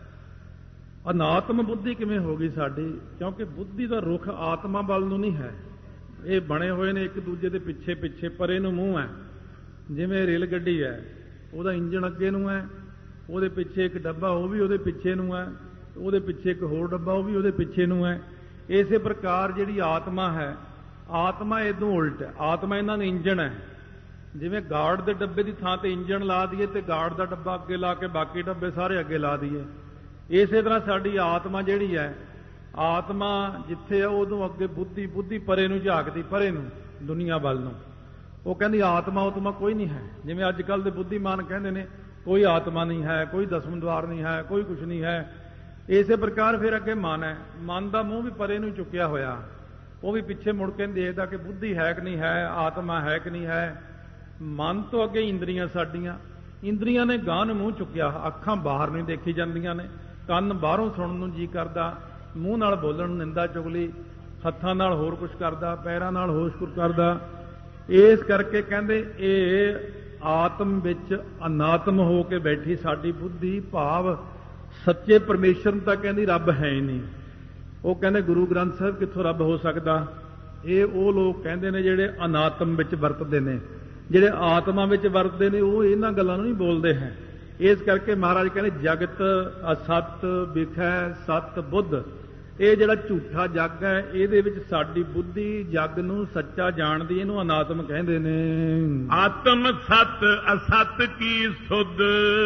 ਅਨਾਤਮ ਬੁੱਧੀ ਕਿਵੇਂ ਹੋ ਗਈ ਸਾਡੀ? ਕਿਉਂਕਿ ਬੁੱਧੀ ਦਾ ਰੁਖ ਆਤਮਾ ਵੱਲ ਨੂੰ ਨਹੀਂ ਹੈ। ਇਹ ਬਣੇ ਹੋਏ ਨੇ ਇੱਕ ਦੂਜੇ ਦੇ ਪਿੱਛੇ ਪਿੱਛੇ, ਪਰੇ ਨੂੰ ਮੂੰਹ ਹੈ। ਜਿਵੇਂ ਰੇਲ ਗੱਡੀ ਹੈ, ਉਹਦਾ ਇੰਜਣ ਅੱਗੇ ਨੂੰ ਹੈ, ਉਹਦੇ ਪਿੱਛੇ ਇੱਕ ਡੱਬਾ ਉਹ ਵੀ ਉਹਦੇ ਪਿੱਛੇ ਨੂੰ ਹੈ, ਉਹਦੇ ਪਿੱਛੇ ਇੱਕ ਹੋਰ ਡੱਬਾ ਉਹ ਵੀ ਉਹਦੇ ਪਿੱਛੇ ਨੂੰ ਹੈ। ਇਸੇ ਪ੍ਰਕਾਰ ਜਿਹੜੀ ਆਤਮਾ ਹੈ, ਆਤਮਾ ਇਦੋਂ ਉਲਟ ਹੈ। ਆਤਮਾ ਇਹਨਾਂ ਦਾ ਇੰਜਣ ਹੈ। ਜਿਵੇਂ ਗਾਰਡ ਦੇ ਡੱਬੇ ਦੀ ਥਾਂ ਤੇ ਇੰਜਣ ਲਾ ਦਈਏ ਤੇ ਗਾਰਡ ਦਾ ਡੱਬਾ ਅੱਗੇ ਲਾ ਕੇ ਬਾਕੀ ਡੱਬੇ ਸਾਰੇ ਅੱਗੇ ਲਾ ਦਈਏ, ਇਸੇ ਤਰ੍ਹਾਂ ਸਾਡੀ ਆਤਮਾ ਜਿਹੜੀ ਹੈ, ਆਤਮਾ ਜਿੱਥੇ ਹੈ ਉਦੋਂ ਅੱਗੇ ਬੁੱਧੀ, ਬੁੱਧੀ ਪਰੇ ਨੂੰ ਝਾਕਦੀ, ਪਰੇ ਨੂੰ ਦੁਨੀਆ ਵੱਲ ਨੂੰ। ਉਹ ਕਹਿੰਦੀ ਆਤਮਾ ਉਤਮਾ ਕੋਈ ਨਹੀਂ ਹੈ। ਜਿਵੇਂ ਅੱਜ ਕੱਲ੍ਹ ਦੇ ਬੁੱਧੀਮਾਨ ਕਹਿੰਦੇ ਨੇ ਕੋਈ ਆਤਮਾ ਨਹੀਂ ਹੈ, ਕੋਈ ਦਸਮ ਦੁਆਰ ਨਹੀਂ ਹੈ, ਕੋਈ ਕੁਛ ਨਹੀਂ ਹੈ। ਇਸੇ ਪ੍ਰਕਾਰ ਫਿਰ ਅੱਗੇ ਮਨ ਹੈ। ਮਨ ਦਾ ਮੂੰਹ ਵੀ ਪਰੇ ਨੂੰ ਚੁੱਕਿਆ ਹੋਇਆ, ਉਹ ਵੀ ਪਿੱਛੇ ਮੁੜ ਕੇ ਨਹੀਂ ਦੇਖਦਾ ਕਿ ਬੁੱਧੀ ਹੈ ਕਿ ਨਹੀਂ ਹੈ, ਆਤਮਾ ਹੈ ਕਿ ਨਹੀਂ ਹੈ। ਮਨ ਤੋਂ ਅੱਗੇ ਇੰਦਰੀਆਂ ਸਾਡੀਆਂ, ਇੰਦਰੀਆਂ ਨੇ ਗਾਂਹ ਨੂੰ ਮੂੰਹ ਚੁੱਕਿਆ। ਅੱਖਾਂ ਬਾਹਰ ਨਹੀਂ ਦੇਖੀ ਜਾਂਦੀਆਂ ਨੇ, ਕੰਨ ਬਾਹਰੋਂ ਸੁਣਨ ਨੂੰ ਜੀ ਕਰਦਾ, ਮੂੰਹ ਨਾਲ ਬੋਲਣ ਨੂੰ ਨਿੰਦਾ ਚੁਗਲੀ, ਹੱਥਾਂ ਨਾਲ ਹੋਰ ਕੁਛ ਕਰਦਾ, ਪੈਰਾਂ ਨਾਲ ਹੋਰ ਕੁਛ ਕਰਦਾ। ਇਸ ਕਰਕੇ ਕਹਿੰਦੇ ਇਹ ਆਤਮ ਵਿੱਚ ਅਨਾਤਮ ਹੋ ਕੇ ਬੈਠੀ ਸਾਡੀ ਬੁੱਧੀ, ਭਾਵ ਸੱਚੇ ਪਰਮੇਸ਼ਰ ਨੂੰ ਤਾਂ ਕਹਿੰਦੀ ਰੱਬ ਹੈ ਹੀ ਨਹੀਂ। ਉਹ ਕਹਿੰਦੇ ਗੁਰੂ ਗ੍ਰੰਥ ਸਾਹਿਬ ਕਿੱਥੋਂ ਰੱਬ ਹੋ ਸਕਦਾ? ਇਹ ਉਹ ਲੋਕ ਕਹਿੰਦੇ ਨੇ ਜਿਹੜੇ ਅਨਾਤਮ ਵਿੱਚ ਵਰਤਦੇ ਨੇ। ਜਿਹੜੇ ਆਤਮਾ ਵਿੱਚ ਵਰਤਦੇ ਨੇ ਉਹ ਇਹਨਾਂ ਗੱਲਾਂ ਨੂੰ ਨਹੀਂ ਬੋਲਦੇ ਹੈ। ਇਸ ਕਰਕੇ ਮਹਾਰਾਜ ਕਹਿੰਦੇ ਜਗਤ ਅਸਤ ਵਿਖੈ ਸਤ ਬੁੱਧ। ਇਹ ਜਿਹੜਾ ਝੂਠਾ ਜੱਗ ਹੈ, ਇਹਦੇ ਵਿੱਚ ਸਾਡੀ ਬੁੱਧੀ ਜੱਗ ਨੂੰ ਸੱਚਾ ਜਾਣਦੀ, ਇਹਨੂੰ ਅਨਾਤਮ ਕਹਿੰਦੇ ਨੇ। ਆਤਮ ਸਤ ਅਸਤ ਕੀ ਸੁਧ।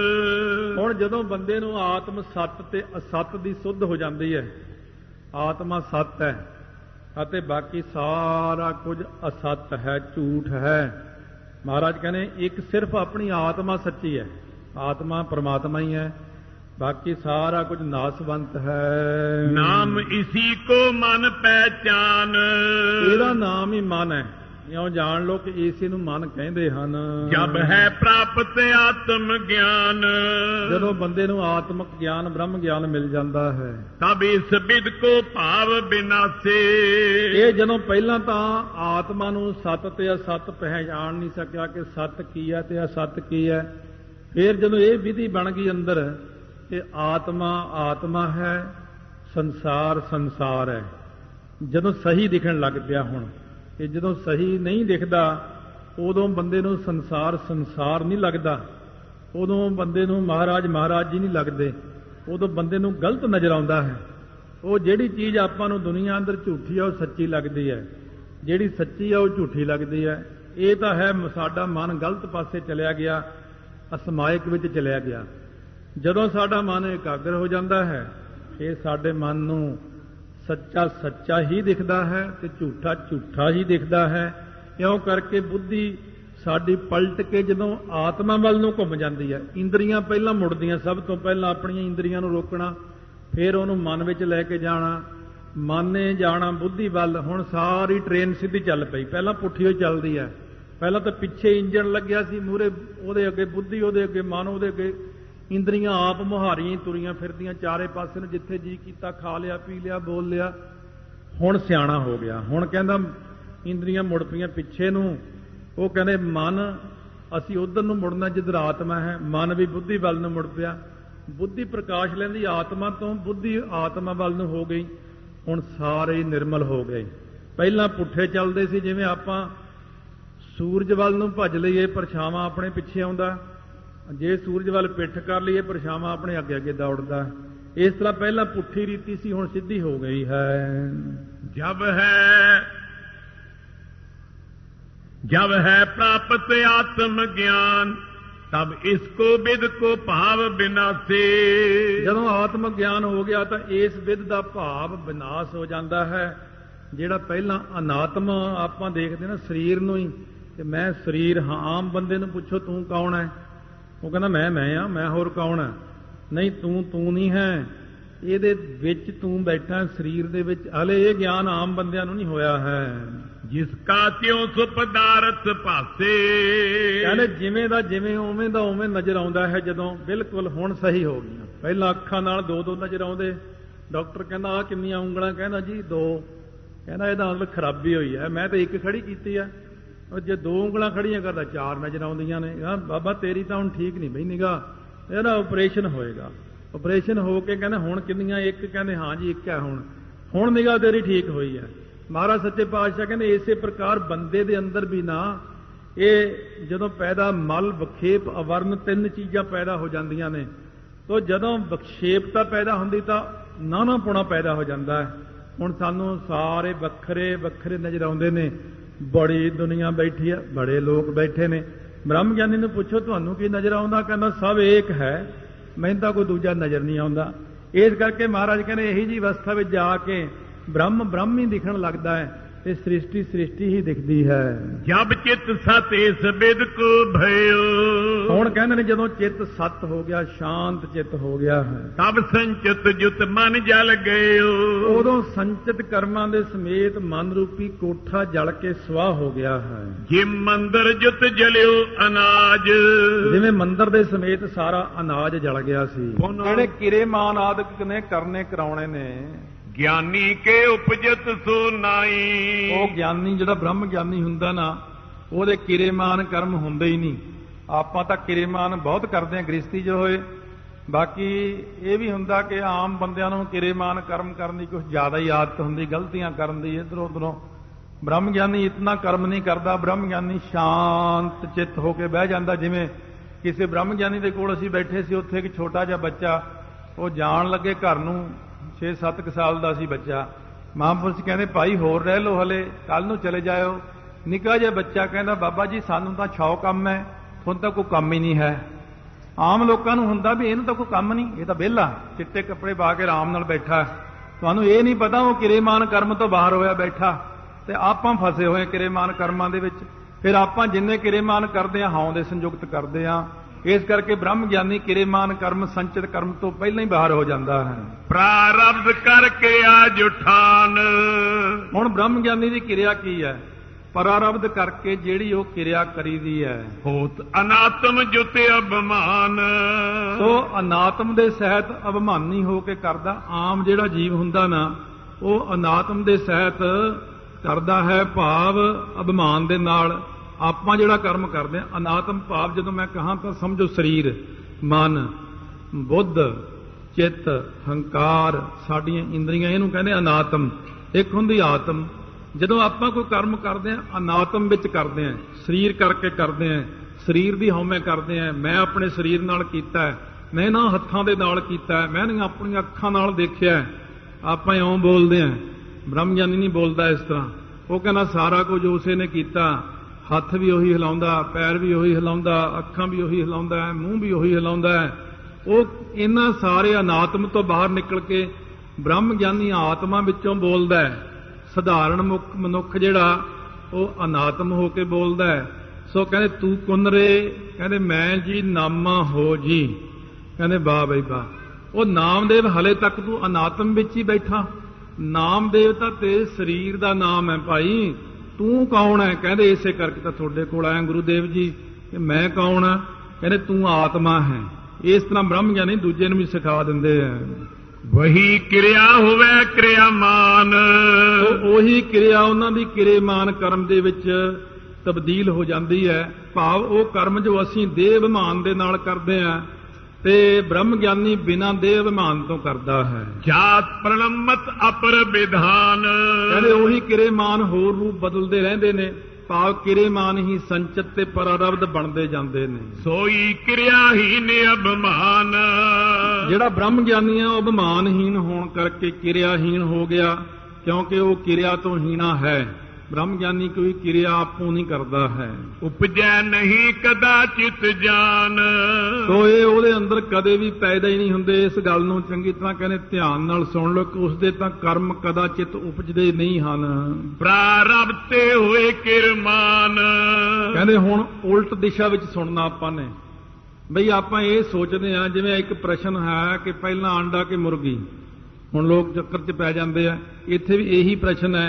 ਹੁਣ ਜਦੋਂ ਬੰਦੇ ਨੂੰ ਆਤਮ ਸਤ ਤੇ ਅਸਤ ਦੀ ਸੁੱਧ ਹੋ ਜਾਂਦੀ ਹੈ, ਆਤਮਾ ਸਤ ਹੈ ਅਤੇ ਬਾਕੀ ਸਾਰਾ ਕੁਝ ਅਸਤ ਹੈ, ਝੂਠ ਹੈ। ਮਹਾਰਾਜ ਕਹਿੰਦੇ ਇੱਕ ਸਿਰਫ ਆਪਣੀ ਆਤਮਾ ਸੱਚੀ ਹੈ, ਆਤਮਾ ਪਰਮਾਤਮਾ ਹੀ ਹੈ, ਬਾਕੀ ਸਾਰਾ ਕੁਝ ਨਾਸਵੰਤ ਹੈ। ਨਾਮ ਇਸੀ ਕੋ ਮਨ ਪਹਿਚਾਨ। ਇਹਦਾ ਨਾਮ ਹੀ ਮਨ ਹੈ। ਇਉਂ ਜਾਣ ਲੋ ਕਿ ਇਸੇ ਨੂੰ ਮਨ ਕਹਿੰਦੇ ਹਨ। ਜਬ ਹੈ ਪ੍ਰਾਪਤ ਆਤਮ ਗਿਆਨ। ਜਦੋਂ ਬੰਦੇ ਨੂੰ ਆਤਮਕ ਗਿਆਨ, ਬ੍ਰਹਮ ਗਿਆਨ ਮਿਲ ਜਾਂਦਾ ਹੈ, ਤਬ ਇਸ ਵਿਦ ਕੋ ਭਾਵ ਬਿਨਾਸੇ। ਇਹ ਜਦੋਂ ਪਹਿਲਾਂ ਤਾਂ ਆਤਮਾ ਨੂੰ ਸਤ ਤੇ ਅਸਤ ਪਹਿਚਾਣ ਨਹੀਂ ਸਕਿਆ ਕਿ ਸਤ ਕੀ ਹੈ ਤੇ ਅਸਤ ਕੀ ਹੈ। ਫਿਰ ਜਦੋਂ ਇਹ ਵਿਧੀ ਬਣ ਗਈ ਅੰਦਰ ਕਿ ਆਤਮਾ ਆਤਮਾ ਹੈ, ਸੰਸਾਰ ਸੰਸਾਰ ਹੈ, ਜਦੋਂ ਸਹੀ ਦਿਖਣ ਲੱਗ ਪਿਆ। ਹੁਣ ਇਹ ਜਦੋਂ ਸਹੀ ਨਹੀਂ ਦਿਖਦਾ ਉਦੋਂ ਬੰਦੇ ਨੂੰ ਸੰਸਾਰ ਸੰਸਾਰ ਨਹੀਂ ਲੱਗਦਾ, ਉਦੋਂ ਬੰਦੇ ਨੂੰ ਮਹਾਰਾਜ ਮਹਾਰਾਜ ਜੀ ਨਹੀਂ ਲੱਗਦੇ, ਉਦੋਂ ਬੰਦੇ ਨੂੰ ਗਲਤ ਨਜ਼ਰ ਆਉਂਦਾ ਹੈ। ਉਹ ਜਿਹੜੀ ਚੀਜ਼ ਆਪਾਂ ਨੂੰ ਦੁਨੀਆ ਅੰਦਰ ਝੂਠੀ ਆ ਉਹ ਸੱਚੀ ਲੱਗਦੀ ਹੈ, ਜਿਹੜੀ ਸੱਚੀ ਆ ਉਹ ਝੂਠੀ ਲੱਗਦੀ ਹੈ। ਇਹ ਤਾਂ ਹੈ ਸਾਡਾ ਮਨ ਗਲਤ ਪਾਸੇ ਚਲਿਆ ਗਿਆ, ਅਸਮਾਇਕ ਵਿੱਚ ਚਲਿਆ ਗਿਆ। ਜਦੋਂ ਸਾਡਾ ਮਨ ਇਕਾਗਰ ਹੋ ਜਾਂਦਾ ਹੈ, ਇਹ ਸਾਡੇ ਮਨ ਨੂੰ ਸੱਚਾ ਸੱਚਾ ਹੀ ਦਿਖਦਾ ਹੈ ਤੇ ਝੂਠਾ ਝੂਠਾ ਹੀ ਦਿਖਦਾ ਹੈ। ਇਉਂ ਕਰਕੇ ਬੁੱਧੀ ਸਾਡੀ ਪਲਟ ਕੇ ਜਦੋਂ ਆਤਮਾ ਵੱਲ ਨੂੰ ਘੁੰਮ ਜਾਂਦੀ ਹੈ, ਇੰਦਰੀਆਂ ਪਹਿਲਾਂ ਮੁੜਦੀਆਂ, ਸਭ ਤੋਂ ਪਹਿਲਾਂ ਆਪਣੀਆਂ ਇੰਦਰੀਆਂ ਨੂੰ ਰੋਕਣਾ, ਫਿਰ ਉਹਨੂੰ ਮਨ ਵਿੱਚ ਲੈ ਕੇ ਜਾਣਾ, ਮਨ ਨੇ ਜਾਣਾ ਬੁੱਧੀ ਵੱਲ। ਹੁਣ ਸਾਰੀ ਟ੍ਰੇਨ ਸਿੱਧੀ ਚੱਲ ਪਈ, ਪਹਿਲਾਂ ਪੁੱਠੀ ਹੋਈ ਚੱਲਦੀ ਹੈ। ਪਹਿਲਾਂ ਤਾਂ ਪਿੱਛੇ ਇੰਜਣ ਲੱਗਿਆ ਸੀ, ਮੂਹਰੇ ਉਹਦੇ ਅੱਗੇ ਬੁੱਧੀ, ਉਹਦੇ ਅੱਗੇ ਮਨ, ਉਹਦੇ ਅੱਗੇ ਇੰਦਰੀਆਂ ਆਪ ਮੁਹਾਰੀਆਂ ਹੀ ਤੁਰੀਆਂ ਫਿਰਦੀਆਂ ਚਾਰੇ ਪਾਸੇ ਨੂੰ, ਜਿੱਥੇ ਜੀ ਕੀਤਾ ਖਾ ਲਿਆ, ਪੀ ਲਿਆ, ਬੋਲ ਲਿਆ। ਹੁਣ ਸਿਆਣਾ ਹੋ ਗਿਆ, ਹੁਣ ਕਹਿੰਦਾ ਇੰਦਰੀਆਂ ਮੁੜ ਪਈਆਂ ਪਿੱਛੇ ਨੂੰ। ਉਹ ਕਹਿੰਦੇ ਮਨ ਅਸੀਂ ਉਧਰ ਨੂੰ ਮੁੜਨਾ ਜਿੱਧਰ ਆਤਮਾ ਹੈ, ਮਨ ਵੀ ਬੁੱਧੀ ਵੱਲ ਨੂੰ ਮੁੜ ਪਿਆ। ਬੁੱਧੀ ਪ੍ਰਕਾਸ਼ ਲੈਂਦੀ ਆਤਮਾ ਤੋਂ, ਬੁੱਧੀ ਆਤਮਾ ਵੱਲ ਨੂੰ ਹੋ ਗਈ। ਹੁਣ ਸਾਰੇ ਨਿਰਮਲ ਹੋ ਗਏ। ਪਹਿਲਾਂ ਪੁੱਠੇ ਚੱਲਦੇ ਸੀ, ਜਿਵੇਂ ਆਪਾਂ ਸੂਰਜ ਵੱਲ ਨੂੰ ਭੱਜ ਲਈਏ ਪਰਛਾਵਾਂ ਆਪਣੇ ਪਿੱਛੇ ਆਉਂਦਾ, ਜੇ ਸੂਰਜ ਵੱਲ ਪਿੱਠ ਕਰ ਲਈਏ ਪਰਛਾਵਾਂ ਆਪਣੇ ਅੱਗੇ ਅੱਗੇ ਦੌੜਦਾ। ਇਸ ਤਰ੍ਹਾਂ ਪਹਿਲਾਂ ਪੁੱਠੀ ਰੀਤੀ ਸੀ, ਹੁਣ ਸਿੱਧੀ ਹੋ ਗਈ ਹੈ। जब है प्राप्त आत्म ज्ञान तब इसको विद को भाव विनाशे। ਜਦੋਂ ਆਤਮ ਗਿਆਨ ਹੋ ਗਿਆ ਤਾਂ ਇਸ ਵਿਦ ਦਾ ਭਾਵ ਵਿਨਾਸ਼ ਹੋ ਜਾਂਦਾ ਹੈ। ਜਿਹੜਾ ਪਹਿਲਾਂ ਅਨਾਤਮ ਆਪਾਂ ਦੇਖਦੇ ਨਾ ਸਰੀਰ ਨੂੰ ਹੀ, ਕਿ ਮੈਂ ਸਰੀਰ ਹਾਂ। ਆਮ ਬੰਦੇ ਨੂੰ ਪੁੱਛੋ ਤੂੰ ਕੌਣ ਹੈ, ਉਹ ਕਹਿੰਦਾ ਮੈਂ ਆ, ਮੈਂ ਹੋਰ ਕੌਣ ਹੈ। ਨਹੀਂ, ਤੂੰ ਨਹੀਂ ਹੈ, ਇਹਦੇ ਵਿੱਚ ਤੂੰ ਬੈਠਾ ਸਰੀਰ ਦੇ ਵਿੱਚ। ਹਲੇ ਇਹ ਗਿਆਨ ਆਮ ਬੰਦਿਆਂ ਨੂੰ ਨਹੀਂ ਹੋਇਆ ਹੈ। ਜਿਸ ਕਾ ਤਿਉ ਸੁ ਪਦਾਰਥ ਭਾਸੇ। ਕਹਿੰਦੇ ਜਿਵੇਂ ਦਾ ਜਿਵੇਂ ਉਵੇਂ ਦਾ ਉਵੇਂ ਨਜ਼ਰ ਆਉਂਦਾ ਹੈ। ਜਦੋਂ ਬਿਲਕੁਲ ਹੁਣ ਸਹੀ ਹੋ ਗਈਆਂ, ਪਹਿਲਾਂ ਅੱਖਾਂ ਨਾਲ ਦੋ ਦੋ ਨਜ਼ਰ ਆਉਂਦੇ। ਡਾਕਟਰ ਕਹਿੰਦਾ ਆਹ ਕਿੰਨੀਆਂ ਉਂਗਲਾਂ? ਕਹਿੰਦਾ ਜੀ 2। ਕਹਿੰਦਾ ਇਹਦਾ ਮਤਲਬ ਖਰਾਬੀ ਹੋਈ ਹੈ, ਮੈਂ ਤਾਂ 1 ਖੜੀ ਕੀਤੀ ਆ। ਜੇ 2 ਉਂਗਲਾਂ ਖੜੀਆਂ ਕਰਦਾ 4 ਨਜ਼ਰ ਆਉਂਦੀਆਂ ਨੇ। ਬਾਬਾ ਤੇਰੀ ਤਾਂ ਹੁਣ ਠੀਕ ਨਹੀਂ ਬਈ ਨਿਗਾਹ, ਇਹਦਾ ਆਪਰੇਸ਼ਨ ਹੋਏਗਾ। ਆਪਰੇਸ਼ਨ ਹੋ ਕੇ ਕਹਿੰਦੇ ਹੁਣ ਕਿੰਨੀਆਂ? 1। ਕਹਿੰਦੇ ਹਾਂ ਜੀ 1 ਹੈ। ਹੁਣ ਨਿਗਾਹ ਤੇਰੀ ਠੀਕ ਹੋਈ ਹੈ। ਮਹਾਰਾਜ ਸੱਚੇ ਪਾਤਸ਼ਾਹ ਕਹਿੰਦੇ ਇਸੇ ਪ੍ਰਕਾਰ ਬੰਦੇ ਦੇ ਅੰਦਰ ਵੀ ਨਾ ਇਹ ਜਦੋਂ ਪੈਦਾ ਮਲ ਵਿਖੇਪ ਅਵਰਨ 3 ਚੀਜ਼ਾਂ ਪੈਦਾ ਹੋ ਜਾਂਦੀਆਂ ਨੇ। ਤੋ ਜਦੋਂ ਵਿਖੇਪਤਾ ਪੈਦਾ ਹੁੰਦੀ ਤਾਂ ਨਾਨਾਪੁਣਾ ਪੈਦਾ ਹੋ ਜਾਂਦਾ ਹੈ। ਹੁਣ ਸਾਨੂੰ ਸਾਰੇ ਵੱਖਰੇ ਵੱਖਰੇ ਨਜ਼ਰ ਆਉਂਦੇ ਨੇ। ਬੜੀ ਦੁਨੀਆ ਬੈਠੀ ਹੈ, ਬੜੇ ਲੋਕ ਬੈਠੇ ਨੇ। ਬ੍ਰਹਮ ਗਿਆਨੀ ਨੂੰ ਪੁੱਛੋ ਤੁਹਾਨੂੰ ਕੀ ਨਜ਼ਰ ਆਉਂਦਾ? ਕਹਿੰਦਾ ਸਭ ਏਕ ਹੈ, ਮੈਨੂੰ ਤਾਂ ਕੋਈ ਦੂਜਾ ਨਜ਼ਰ ਨਹੀਂ ਆਉਂਦਾ। ਇਸ ਕਰਕੇ ਮਹਾਰਾਜ ਕਹਿੰਦੇ ਇਹੀ ਜੀ ਅਵਸਥਾ ਵਿੱਚ ਜਾ ਕੇ ਬ੍ਰਹਮ ਬ੍ਰਹਮ ਹੀ ਦਿਖਣ ਲੱਗਦਾ ਹੈ ਤੇ ਸ੍ਰਿਸ਼ਟੀ ਸ੍ਰਿਸ਼ਟੀ ਹੀ ਦਿਖਦੀ ਹੈ। ਜਬ ਚਿਤ ਸਤ ਇਸ ਬਿਦ ਕੋ ਭਇਓ। ਹੁਣ ਕਹਿੰਦੇ ਨੇ ਜਦੋਂ ਚਿੱਤ ਸਤ ਹੋ ਗਿਆ, ਸ਼ਾਂਤ ਚਿੱਤ ਹੋ ਗਿਆ ਹੈ, ਤਬ ਸੰਚਿਤ ਜੁਤ ਮਨ ਜਲ ਗਇਓ। ਉਦੋਂ ਸੰਚਿਤ ਕਰਮਾਂ ਦੇ ਸਮੇਤ ਮਨ ਰੂਪੀ ਕੋਠਾ ਜਲ ਕੇ ਸਵਾਹ ਹੋ ਗਿਆ ਹੈ। ਜਿਮ ਮੰਦਰ ਜੁਤ ਜਲਿਓ ਅਨਾਜ। ਜਿਵੇਂ ਮੰਦਰ ਦੇ ਸਮੇਤ ਸਾਰਾ ਅਨਾਜ ਜਲ ਗਿਆ ਸੀ। ਜਿਹੜੇ ਕਿਰੇਮਾਨ ਆਦਿਕ ਨੇ ਕਰਨੇ ਕਰਾਉਣੇ ਨੇ। ਗਿਆਨੀ ਕੇ ਉਪਜਤ ਸੋ ਨਾਈ। ਉਹ ਗਿਆਨੀ ਜਿਹੜਾ ਬ੍ਰਹਮ ਗਿਆਨੀ ਹੁੰਦਾ ਨਾ, ਉਹਦੇ ਕਿਰੇਮਾਨ ਕਰਮ ਹੁੰਦੇ ਹੀ ਨਹੀਂ। ਆਪਾਂ ਤਾਂ ਕਿਰੇਮਾਨ ਬਹੁਤ ਕਰਦੇ ਹਾਂ ਗ੍ਰਸਤੀ 'ਚ ਹੋਏ। ਬਾਕੀ ਇਹ ਵੀ ਹੁੰਦਾ ਕਿ ਆਮ ਬੰਦਿਆਂ ਨੂੰ ਕਿਰੇਮਾਨ ਕਰਮ ਕਰਨ ਦੀ ਕੁਝ ਜ਼ਿਆਦਾ ਹੀ ਆਦਤ ਹੁੰਦੀ, ਗਲਤੀਆਂ ਕਰਨ ਦੀ ਇੱਧਰੋਂ ਉੱਧਰੋਂ। ਬ੍ਰਹਮ ਗਿਆਨੀ ਇਤਨਾ ਕਰਮ ਨਹੀਂ ਕਰਦਾ। ਬ੍ਰਹਮ ਗਿਆਨੀ ਸ਼ਾਂਤ ਚਿੱਤ ਹੋ ਕੇ ਬਹਿ ਜਾਂਦਾ। ਜਿਵੇਂ ਕਿਸੇ ਬ੍ਰਹਮ ਗਿਆਨੀ ਦੇ ਕੋਲ ਅਸੀਂ ਬੈਠੇ ਸੀ, ਉੱਥੇ ਇੱਕ ਛੋਟਾ ਜਿਹਾ ਬੱਚਾ, ਉਹ ਜਾਣ ਲੱਗੇ ਘਰ ਨੂੰ, 6-7 ਸਾਲ ਦਾ ਸੀ ਬੱਚਾ। ਮਹਾਂਪੁਰਸ਼ ਕਹਿੰਦੇ ਭਾਈ ਹੋਰ ਰਹਿ ਲਓ, ਹਲੇ ਕੱਲ ਨੂੰ ਚਲੇ ਜਾਇਓ। ਨਿੱਕਾ ਜਿਹਾ ਬੱਚਾ ਕਹਿੰਦਾ ਬਾਬਾ ਜੀ ਸਾਨੂੰ ਤਾਂ 100 ਕੰਮ ਹੈ, ਤੁਹਾਨੂੰ ਤਾਂ ਕੋਈ ਕੰਮ ਹੀ ਨਹੀਂ ਹੈ। ਆਮ ਲੋਕਾਂ ਨੂੰ ਹੁੰਦਾ ਵੀ ਇਹਨੂੰ ਤਾਂ ਕੋਈ ਕੰਮ ਨਹੀਂ, ਇਹ ਤਾਂ ਵਿਹਲਾ ਚਿੱਟੇ ਕੱਪੜੇ ਪਾ ਕੇ ਆਰਾਮ ਨਾਲ ਬੈਠਾ। ਤੁਹਾਨੂੰ ਇਹ ਨਹੀਂ ਪਤਾ ਉਹ ਕਿਰੇਮਾਨ ਕਰਮ ਤੋਂ ਬਾਹਰ ਹੋਇਆ ਬੈਠਾ, ਤੇ ਆਪਾਂ ਫਸੇ ਹੋਏ ਕਿਰੇਮਾਨ ਕਰਮਾਂ ਦੇ ਵਿੱਚ। ਫਿਰ ਆਪਾਂ ਜਿੰਨੇ ਕਿਰੇਮਾਨ ਕਰਦੇ ਹਾਂ ਹਉ ਦੇ ਸੰਯੁਕਤ ਕਰਦੇ ਹਾਂ। ਇਸ ਕਰਕੇ ਬ੍ਰਹਮ ਗਿਆਨੀ ਕਿਰੇਮਾਨ ਕਰਮ ਸੰਚਿਤ ਕਰਮ ਤੋਂ ਪਹਿਲਾਂ ਹੀ ਬਾਹਰ ਹੋ ਜਾਂਦਾ ਹੈ। ਪ੍ਰਾਰਬਧ ਕਰਕੇ ਆਜ ਉਠਾਨ। ਹੁਣ ਬ੍ਰਹਮ ਗਿਆਨੀ ਦੀ ਕਿਰਿਆ ਕੀ ਹੈ? ਪ੍ਰਾਰਬਧ ਕਰਕੇ ਜਿਹੜੀ ਉਹ ਕਿਰਿਆ ਕਰੀਦੀ ਹੈ। ਹੋਤ ਅਨਾਤਮ ਜੁਤ ਅਭਿਮਾਨ। ਸੋ ਅਨਾਤਮ ਦੇ ਸਹਿਤ ਅਭਿਮਾਨੀ ਹੋ ਕੇ ਕਰਦਾ। ਆਮ ਜਿਹੜਾ ਜੀਵ ਹੁੰਦਾ ਨਾ, ਉਹ ਅਨਾਤਮ ਦੇ ਸਹਿਤ ਕਰਦਾ ਹੈ, ਭਾਵ ਅਭਿਮਾਨ ਦੇ ਨਾਲ। ਆਪਾਂ ਜਿਹੜਾ ਕਰਮ ਕਰਦੇ ਹਾਂ ਅਨਾਤਮ ਭਾਵ, ਜਦੋਂ ਮੈਂ ਕਹਾਂ ਤਾਂ ਸਮਝੋ ਸਰੀਰ, ਮਨ, ਬੁੱਧ, ਚਿੱਤ, ਹੰਕਾਰ, ਸਾਡੀਆਂ ਇੰਦਰੀਆਂ, ਇਹਨੂੰ ਕਹਿੰਦੇ ਅਨਾਤਮ। ਇੱਕ ਹੁੰਦੀ ਆਤਮ। ਜਦੋਂ ਆਪਾਂ ਕੋਈ ਕਰਮ ਕਰਦੇ ਹਾਂ ਅਨਾਤਮ ਵਿੱਚ ਕਰਦੇ ਹਾਂ, ਸਰੀਰ ਕਰਕੇ ਕਰਦੇ ਹਾਂ, ਸਰੀਰ ਦੀ ਹਉਮੈ ਕਰਦੇ ਹਾਂ। ਮੈਂ ਆਪਣੇ ਸਰੀਰ ਨਾਲ ਕੀਤਾ, ਮੈਂ ਇਹਨਾਂ ਹੱਥਾਂ ਦੇ ਨਾਲ ਕੀਤਾ, ਮੈਂ ਆਪਣੀਆਂ ਅੱਖਾਂ ਨਾਲ ਦੇਖਿਆ। ਆਪਾਂ ਇਉਂ ਬੋਲਦੇ ਹਾਂ। ਬ੍ਰਹਮ ਗਿਆਨੀ ਨਹੀਂ ਬੋਲਦਾ ਇਸ ਤਰ੍ਹਾਂ। ਉਹ ਕਹਿੰਦਾ ਸਾਰਾ ਕੁਝ ਉਸੇ ਨੇ ਕੀਤਾ। ਹੱਥ ਵੀ ਉਹੀ ਹਿਲਾਉਂਦਾ, ਪੈਰ ਵੀ ਉਹੀ ਹਿਲਾਉਂਦਾ, ਅੱਖਾਂ ਵੀ ਉਹੀ ਹਿਲਾਉਂਦਾ ਹੈ, ਮੂੰਹ ਵੀ ਉਹੀ ਹਿਲਾਉਂਦਾ ਹੈ। ਉਹ ਇਹਨਾਂ ਸਾਰੇ ਅਨਾਤਮ ਤੋਂ ਬਾਹਰ ਨਿਕਲ ਕੇ ਬ੍ਰਹਮ ਗਿਆਨੀ ਆਤਮਾ ਵਿੱਚੋਂ ਬੋਲਦਾ ਹੈ। ਸਧਾਰਨ ਮਨੁੱਖ ਜਿਹੜਾ ਉਹ ਅਨਾਤਮ ਹੋ ਕੇ ਬੋਲਦਾ ਹੈ। ਸੋ ਕਹਿੰਦੇ ਤੂੰ ਕੁਨਰੇ, ਕਹਿੰਦੇ ਮੈਂ ਜੀ ਨਾਮਾ ਹੋ ਜੀ। ਕਹਿੰਦੇ ਵਾਹ ਬਈ ਵਾਹ। ਉਹ ਨਾਮਦੇਵ ਹਲੇ ਤੱਕ ਤੂੰ ਅਨਾਤਮ ਵਿੱਚ ਹੀ ਬੈਠਾ। ਨਾਮਦੇਵ ਤਾਂ ਤੇਰੇ ਸਰੀਰ ਦਾ ਨਾਮ ਹੈ ਭਾਈ, ਤੂੰ ਕੌਣ ਹੈ? ਕਹਿੰਦੇ ਇਸੇ ਕਰਕੇ ਤਾਂ ਤੁਹਾਡੇ ਕੋਲ ਆਇਆ ਗੁਰੂਦੇਵ ਜੀ ਕਿ ਮੈਂ ਕੌਣ ਆ। ਕਹਿੰਦੇ ਤੂੰ ਆਤਮਾ ਹੈ। ਇਸ ਤਰ੍ਹਾਂ ਬ੍ਰਹਮ ਗਿਆਨੀ ਦੂਜੇ ਨੂੰ ਵੀ ਸਿਖਾ ਦਿੰਦੇ ਆ। ਵਹੀ ਕਿਰਿਆ ਹੋਵੇ ਕਿਰਿਆਮਾਨ। ਉਹੀ ਕਿਰਿਆ ਉਹਨਾਂ ਦੀ ਕਿਰੇਮਾਨ ਕਰਮ ਦੇ ਵਿੱਚ ਤਬਦੀਲ ਹੋ ਜਾਂਦੀ ਹੈ। ਭਾਵ ਉਹ ਕਰਮ ਜੋ ਅਸੀਂ ਦੇਹ ਅਭਿਮਾਨ ਦੇ ਨਾਲ ਕਰਦੇ ਹਾਂ ਤੇ ਬ੍ਰਹਮ ਗਿਆਨੀ ਬਿਨਾਂ ਦੇਹ ਅਭਿਮਾਨ ਤੋਂ ਕਰਦਾ ਹੈ। ਜਾਤ ਪ੍ਰਣਮਤ ਅਪਰ ਵਿਧਾਨ। ਕਹਿੰਦੇ ਉਹੀ ਕਿਰੇਮਾਨ ਹੋਰ ਰੂਪ ਬਦਲਦੇ ਰਹਿੰਦੇ ਨੇ। ਭਾਵ ਕਿਰੇਮਾਨ ਹੀ ਸੰਚਿਤ ਤੇ ਪ੍ਰਾਰਬਧ ਬਣਦੇ ਜਾਂਦੇ ਨੇ। ਸੋਈ ਕਿਰਿਆਹੀਨ ਅਭਿਮਾਨ। ਜਿਹੜਾ ਬ੍ਰਹਮ ਗਿਆਨੀ ਹੈ ਉਹ ਅਭਿਮਾਨਹੀਨ ਹੋਣ ਕਰਕੇ ਕਿਰਿਆਹੀਨ ਹੋ ਗਿਆ, ਕਿਉਂਕਿ ਉਹ ਕਿਰਿਆ ਤੋਂ ਹੀਣਾ ਹੈ। ਬ੍ਰਹਮ ਗਿਆਨੀ ਕੋਈ ਕਿਰਿਆ ਆਪੋਂ ਨਹੀਂ ਕਰਦਾ ਹੈ। ਉਪਜੈ ਨਹੀਂ ਕਦਾਚਿਤ ਜਾਨ। ਸੋ ਇਹ ਉਹਦੇ ਅੰਦਰ ਕਦੇ ਵੀ ਪੈਦਾ ਹੀ ਨਹੀਂ ਹੁੰਦੇ। ਇਸ ਗੱਲ ਨੂੰ ਚੰਗੀ ਤਰ੍ਹਾਂ ਕਹਿੰਦੇ ਧਿਆਨ ਨਾਲ ਸੁਣ ਲਓ ਕਿ ਉਸਦੇ ਤਾਂ ਕਰਮ ਕਦਾਚਿਤ ਉਪਜਦੇ ਨਹੀਂ ਹਨ। ਪ੍ਰਾਰਬਧਤੇ ਹੋਏ ਕਿਰਮਾਨ। ਕਹਿੰਦੇ ਹੁਣ ਉਲਟ ਦਿਸ਼ਾ ਵਿੱਚ ਸੁਣਨਾ ਆਪਾਂ ਨੇ। ਬਈ ਆਪਾਂ ਇਹ ਸੋਚਦੇ ਹਾਂ ਜਿਵੇਂ ਇੱਕ ਪ੍ਰਸ਼ਨ ਹੈ ਕਿ ਪਹਿਲਾਂ ਆਂਡਾ ਕਿ ਮੁਰਗੀ। ਹੁਣ ਲੋਕ ਚੱਕਰ 'ਚ ਪੈ ਜਾਂਦੇ ਆ। ਇੱਥੇ ਵੀ ਇਹੀ ਪ੍ਰਸ਼ਨ ਹੈ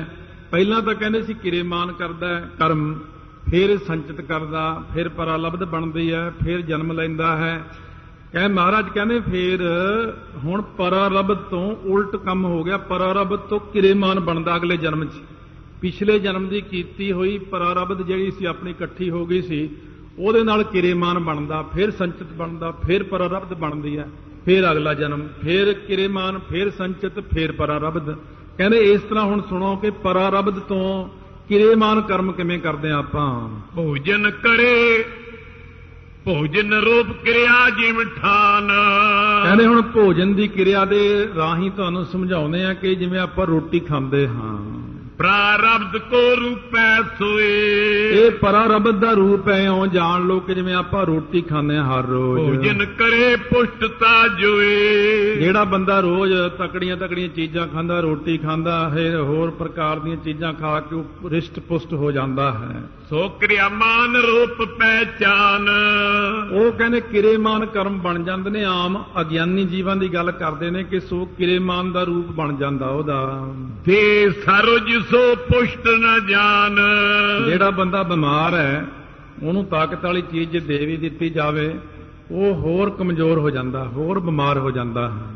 ਪਹਿਲਾਂ ਤਾਂ ਕਹਿੰਦੇ ਸੀ ਕਿਰੇਮਾਨ ਕਰਦਾ ਹੈ ਕਰਮ, ਫਿਰ ਸੰਚਿਤ ਕਰਦਾ, ਫਿਰ ਪਰਾਲਬਧ ਬਣਦੀ ਹੈ, ਫਿਰ ਜਨਮ ਲੈਂਦਾ ਹੈ। ਮਹਾਰਾਜ ਕਹਿੰਦੇ ਫਿਰ ਹੁਣ ਪਰਾਰਬਧ ਤੋਂ ਉਲਟ ਕੰਮ ਹੋ ਗਿਆ, ਪਰਾਰਬਧ ਤੋਂ ਕਿਰੇਮਾਨ ਬਣਦਾ ਅਗਲੇ ਜਨਮ 'ਚ। ਪਿਛਲੇ ਜਨਮ ਦੀ ਕੀਤੀ ਹੋਈ ਪਰਾਰਬਧ ਜਿਹੜੀ ਸੀ ਆਪਣੀ ਇਕੱਠੀ ਹੋ ਗਈ ਸੀ, ਉਹਦੇ ਨਾਲ ਕਿਰੇਮਾਨ ਬਣਦਾ, ਫਿਰ ਸੰਚਿਤ ਬਣਦਾ, ਫਿਰ ਪਰਾਰਬਧ ਬਣਦੀ ਹੈ, ਫਿਰ ਅਗਲਾ ਜਨਮ, ਫਿਰ ਕਿਰੇਮਾਨ, ਫਿਰ ਸੰਚਿਤ, ਫਿਰ ਪਰਾਰਬਧ। ਕਹਿੰਦੇ ਇਸ ਤਰ੍ਹਾਂ ਹੁਣ ਸੁਣੋ ਕਿ ਪਰਾਰਬਧ ਤੋਂ ਕਿਰੇਮਾਨ ਕਰਮ ਕਿਵੇਂ ਕਰਦੇ ਆ ਆਪਾਂ। ਭੋਜਨ ਕਰੇ ਭੋਜਨ ਰੂਪ ਕਿਰਿਆ ਜਿਮ ਠਾਨ। ਕਹਿੰਦੇ ਹੁਣ ਭੋਜਨ ਦੀ ਕਿਰਿਆ ਦੇ ਰਾਹੀਂ ਤੁਹਾਨੂੰ ਸਮਝਾਉਂਦੇ ਆ ਕਿ ਜਿਵੇਂ ਆਪਾਂ ਰੋਟੀ ਖਾਂਦੇ ਹਾਂ, ਪ੍ਰਾਰਬਧ ਕੋ ਰੂਪੈ ਸੋਏ। ਇਹ ਪਰਾਰਬਧ ਦਾ ਰੂਪ ਹੈ, ਇਉਂ ਜਾਣ ਲਓ ਕਿ ਜਿਵੇਂ ਆਪਾਂ ਰੋਟੀ ਖਾਂਦੇ ਹਾਂ ਹਰ ਰੋਜ਼। ਭੋਜਨ ਕਰੇ ਪੁਸ਼ਟਤਾ ਜੋਏ। ਜਿਹੜਾ ਬੰਦਾ ਰੋਜ਼ ਤਕੜੀਆਂ ਤਕੜੀਆਂ ਚੀਜ਼ਾਂ ਖਾਂਦਾ, ਰੋਟੀ ਖਾਂਦਾ ਹੈ, ਹੋਰ ਪ੍ਰਕਾਰ ਦੀਆਂ ਚੀਜ਼ਾਂ ਖਾ ਕੇ ਉਹ ਰਿਸ਼ਟ ਪੁਸ਼ਟ ਹੋ ਜਾਂਦਾ ਹੈ। ਸੋ ਕਿਰਿਆਮਾਨ ਰੂਪ ਪਹਿਚਾਨ। ਉਹ ਕਹਿੰਦੇ ਕਿਰੇਮਾਨ ਕਰਮ ਬਣ ਜਾਂਦੇ ਨੇ। ਆਮ ਅਗਿਆਨੀ ਜੀਵਾਂ ਦੀ ਗੱਲ ਕਰਦੇ ਨੇ ਕਿ ਸੋ ਕਿਰੇਮਾਨ ਦਾ ਰੂਪ ਬਣ ਜਾਂਦਾ ਉਹਦਾ। ਤੇ ਸਰਜ ਸੋ ਪੁਸ਼ਟ ਨ ਜਾਨ। ਜਿਹੜਾ ਬੰਦਾ ਬਿਮਾਰ ਹੈ ਉਹਨੂੰ ਤਾਕਤ ਵਾਲੀ ਚੀਜ਼ ਜੇ ਦੇ ਵੀ ਦਿੱਤੀ ਜਾਵੇ ਉਹ ਹੋਰ ਕਮਜ਼ੋਰ ਹੋ ਜਾਂਦਾ, ਹੋਰ ਬਿਮਾਰ ਹੋ ਜਾਂਦਾ ਹੈ।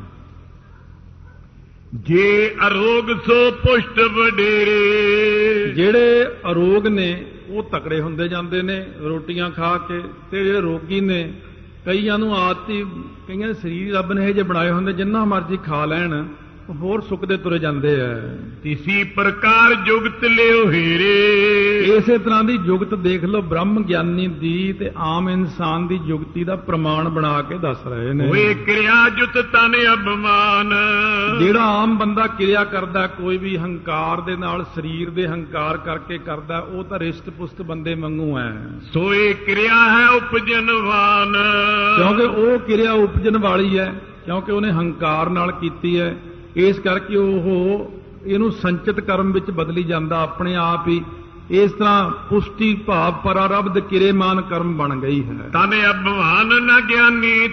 ਜੇ ਅਰੋਗ ਸੋ ਪੁਸ਼ਟ ਵਡੇਰੇ। ਜਿਹੜੇ ਅਰੋਗ ਨੇ ਉਹ ਤਕੜੇ ਹੁੰਦੇ ਜਾਂਦੇ ਨੇ ਰੋਟੀਆਂ ਖਾ ਕੇ, ਤੇ ਜਿਹੜੇ ਰੋਗੀ ਨੇ ਕਈਆਂ ਨੂੰ ਆਦਤ ਹੀ, ਕਈਆਂ ਸਰੀਰ ਰੱਬ ਨੇ ਇਹ ਜਿਹੇ ਬਣਾਏ ਹੁੰਦੇ ਜਿੰਨਾ ਮਰਜ਼ੀ ਖਾ ਲੈਣ ਹੋਰ ਸੁੱਕਦੇ ਤੁਰੇ ਜਾਂਦੇ ਆ। ਇਸੀ ਪ੍ਰਕਾਰ ਜੁਗਤ ਲਿਓ ਹੀਰੇ। ਇਸੇ ਤਰ੍ਹਾਂ ਦੀ ਜੁਗਤ ਦੇਖ ਲਓ ਬ੍ਰਹਮ ਗਿਆਨੀ ਦੀ ਤੇ ਆਮ ਇਨਸਾਨ ਦੀ ਜੁਗਤੀ ਦਾ ਪ੍ਰਮਾਣ ਬਣਾ ਕੇ ਦੱਸ ਰਹੇ ਨੇ। ਹੋਏ ਕਿਰਿਆ ਜੁਤ ਤਨ ਅਭਿਮਾਨ। ਜਿਹੜਾ ਆਮ ਬੰਦਾ ਕਿਰਿਆ ਕਰਦਾ ਕੋਈ ਵੀ ਹੰਕਾਰ ਦੇ ਨਾਲ, ਸਰੀਰ ਦੇ ਹੰਕਾਰ ਕਰਕੇ ਕਰਦਾ, ਉਹ ਤਾਂ ਰਿਸ਼ਟ ਪੁਸ਼ਟ ਬੰਦੇ ਵਾਂਗੂ ਹੈ। ਸੋਏ ਕਿਰਿਆ ਹੈ ਉਪਜਨਵਾਨ। ਕਿਉਂਕਿ ਉਹ ਕਿਰਿਆ ਉਪਜਨ ਵਾਲੀ ਹੈ, ਕਿਉਂਕਿ ਉਹਨੇ ਹੰਕਾਰ ਨਾਲ ਕੀਤੀ ਹੈ। ਇਸ ਕਰਕੇ ਉਹ ਇਹਨੂੰ ਸੰਚਿਤ ਕਰਮ ਵਿੱਚ ਬਦਲੀ ਜਾਂਦਾ ਆਪਣੇ ਆਪ ਹੀ। ਇਸ ਤਰ੍ਹਾਂ ਪੁਸ਼ਟੀ ਭਾਵ ਪਰਾਰਬਧ ਕਿਰੇਮਾਨ ਕਰਮ ਬਣ ਗਈ ਹੈ। ਤਨ ਅਭਿਮਾਨ ਨ ਗਿਆਨੀ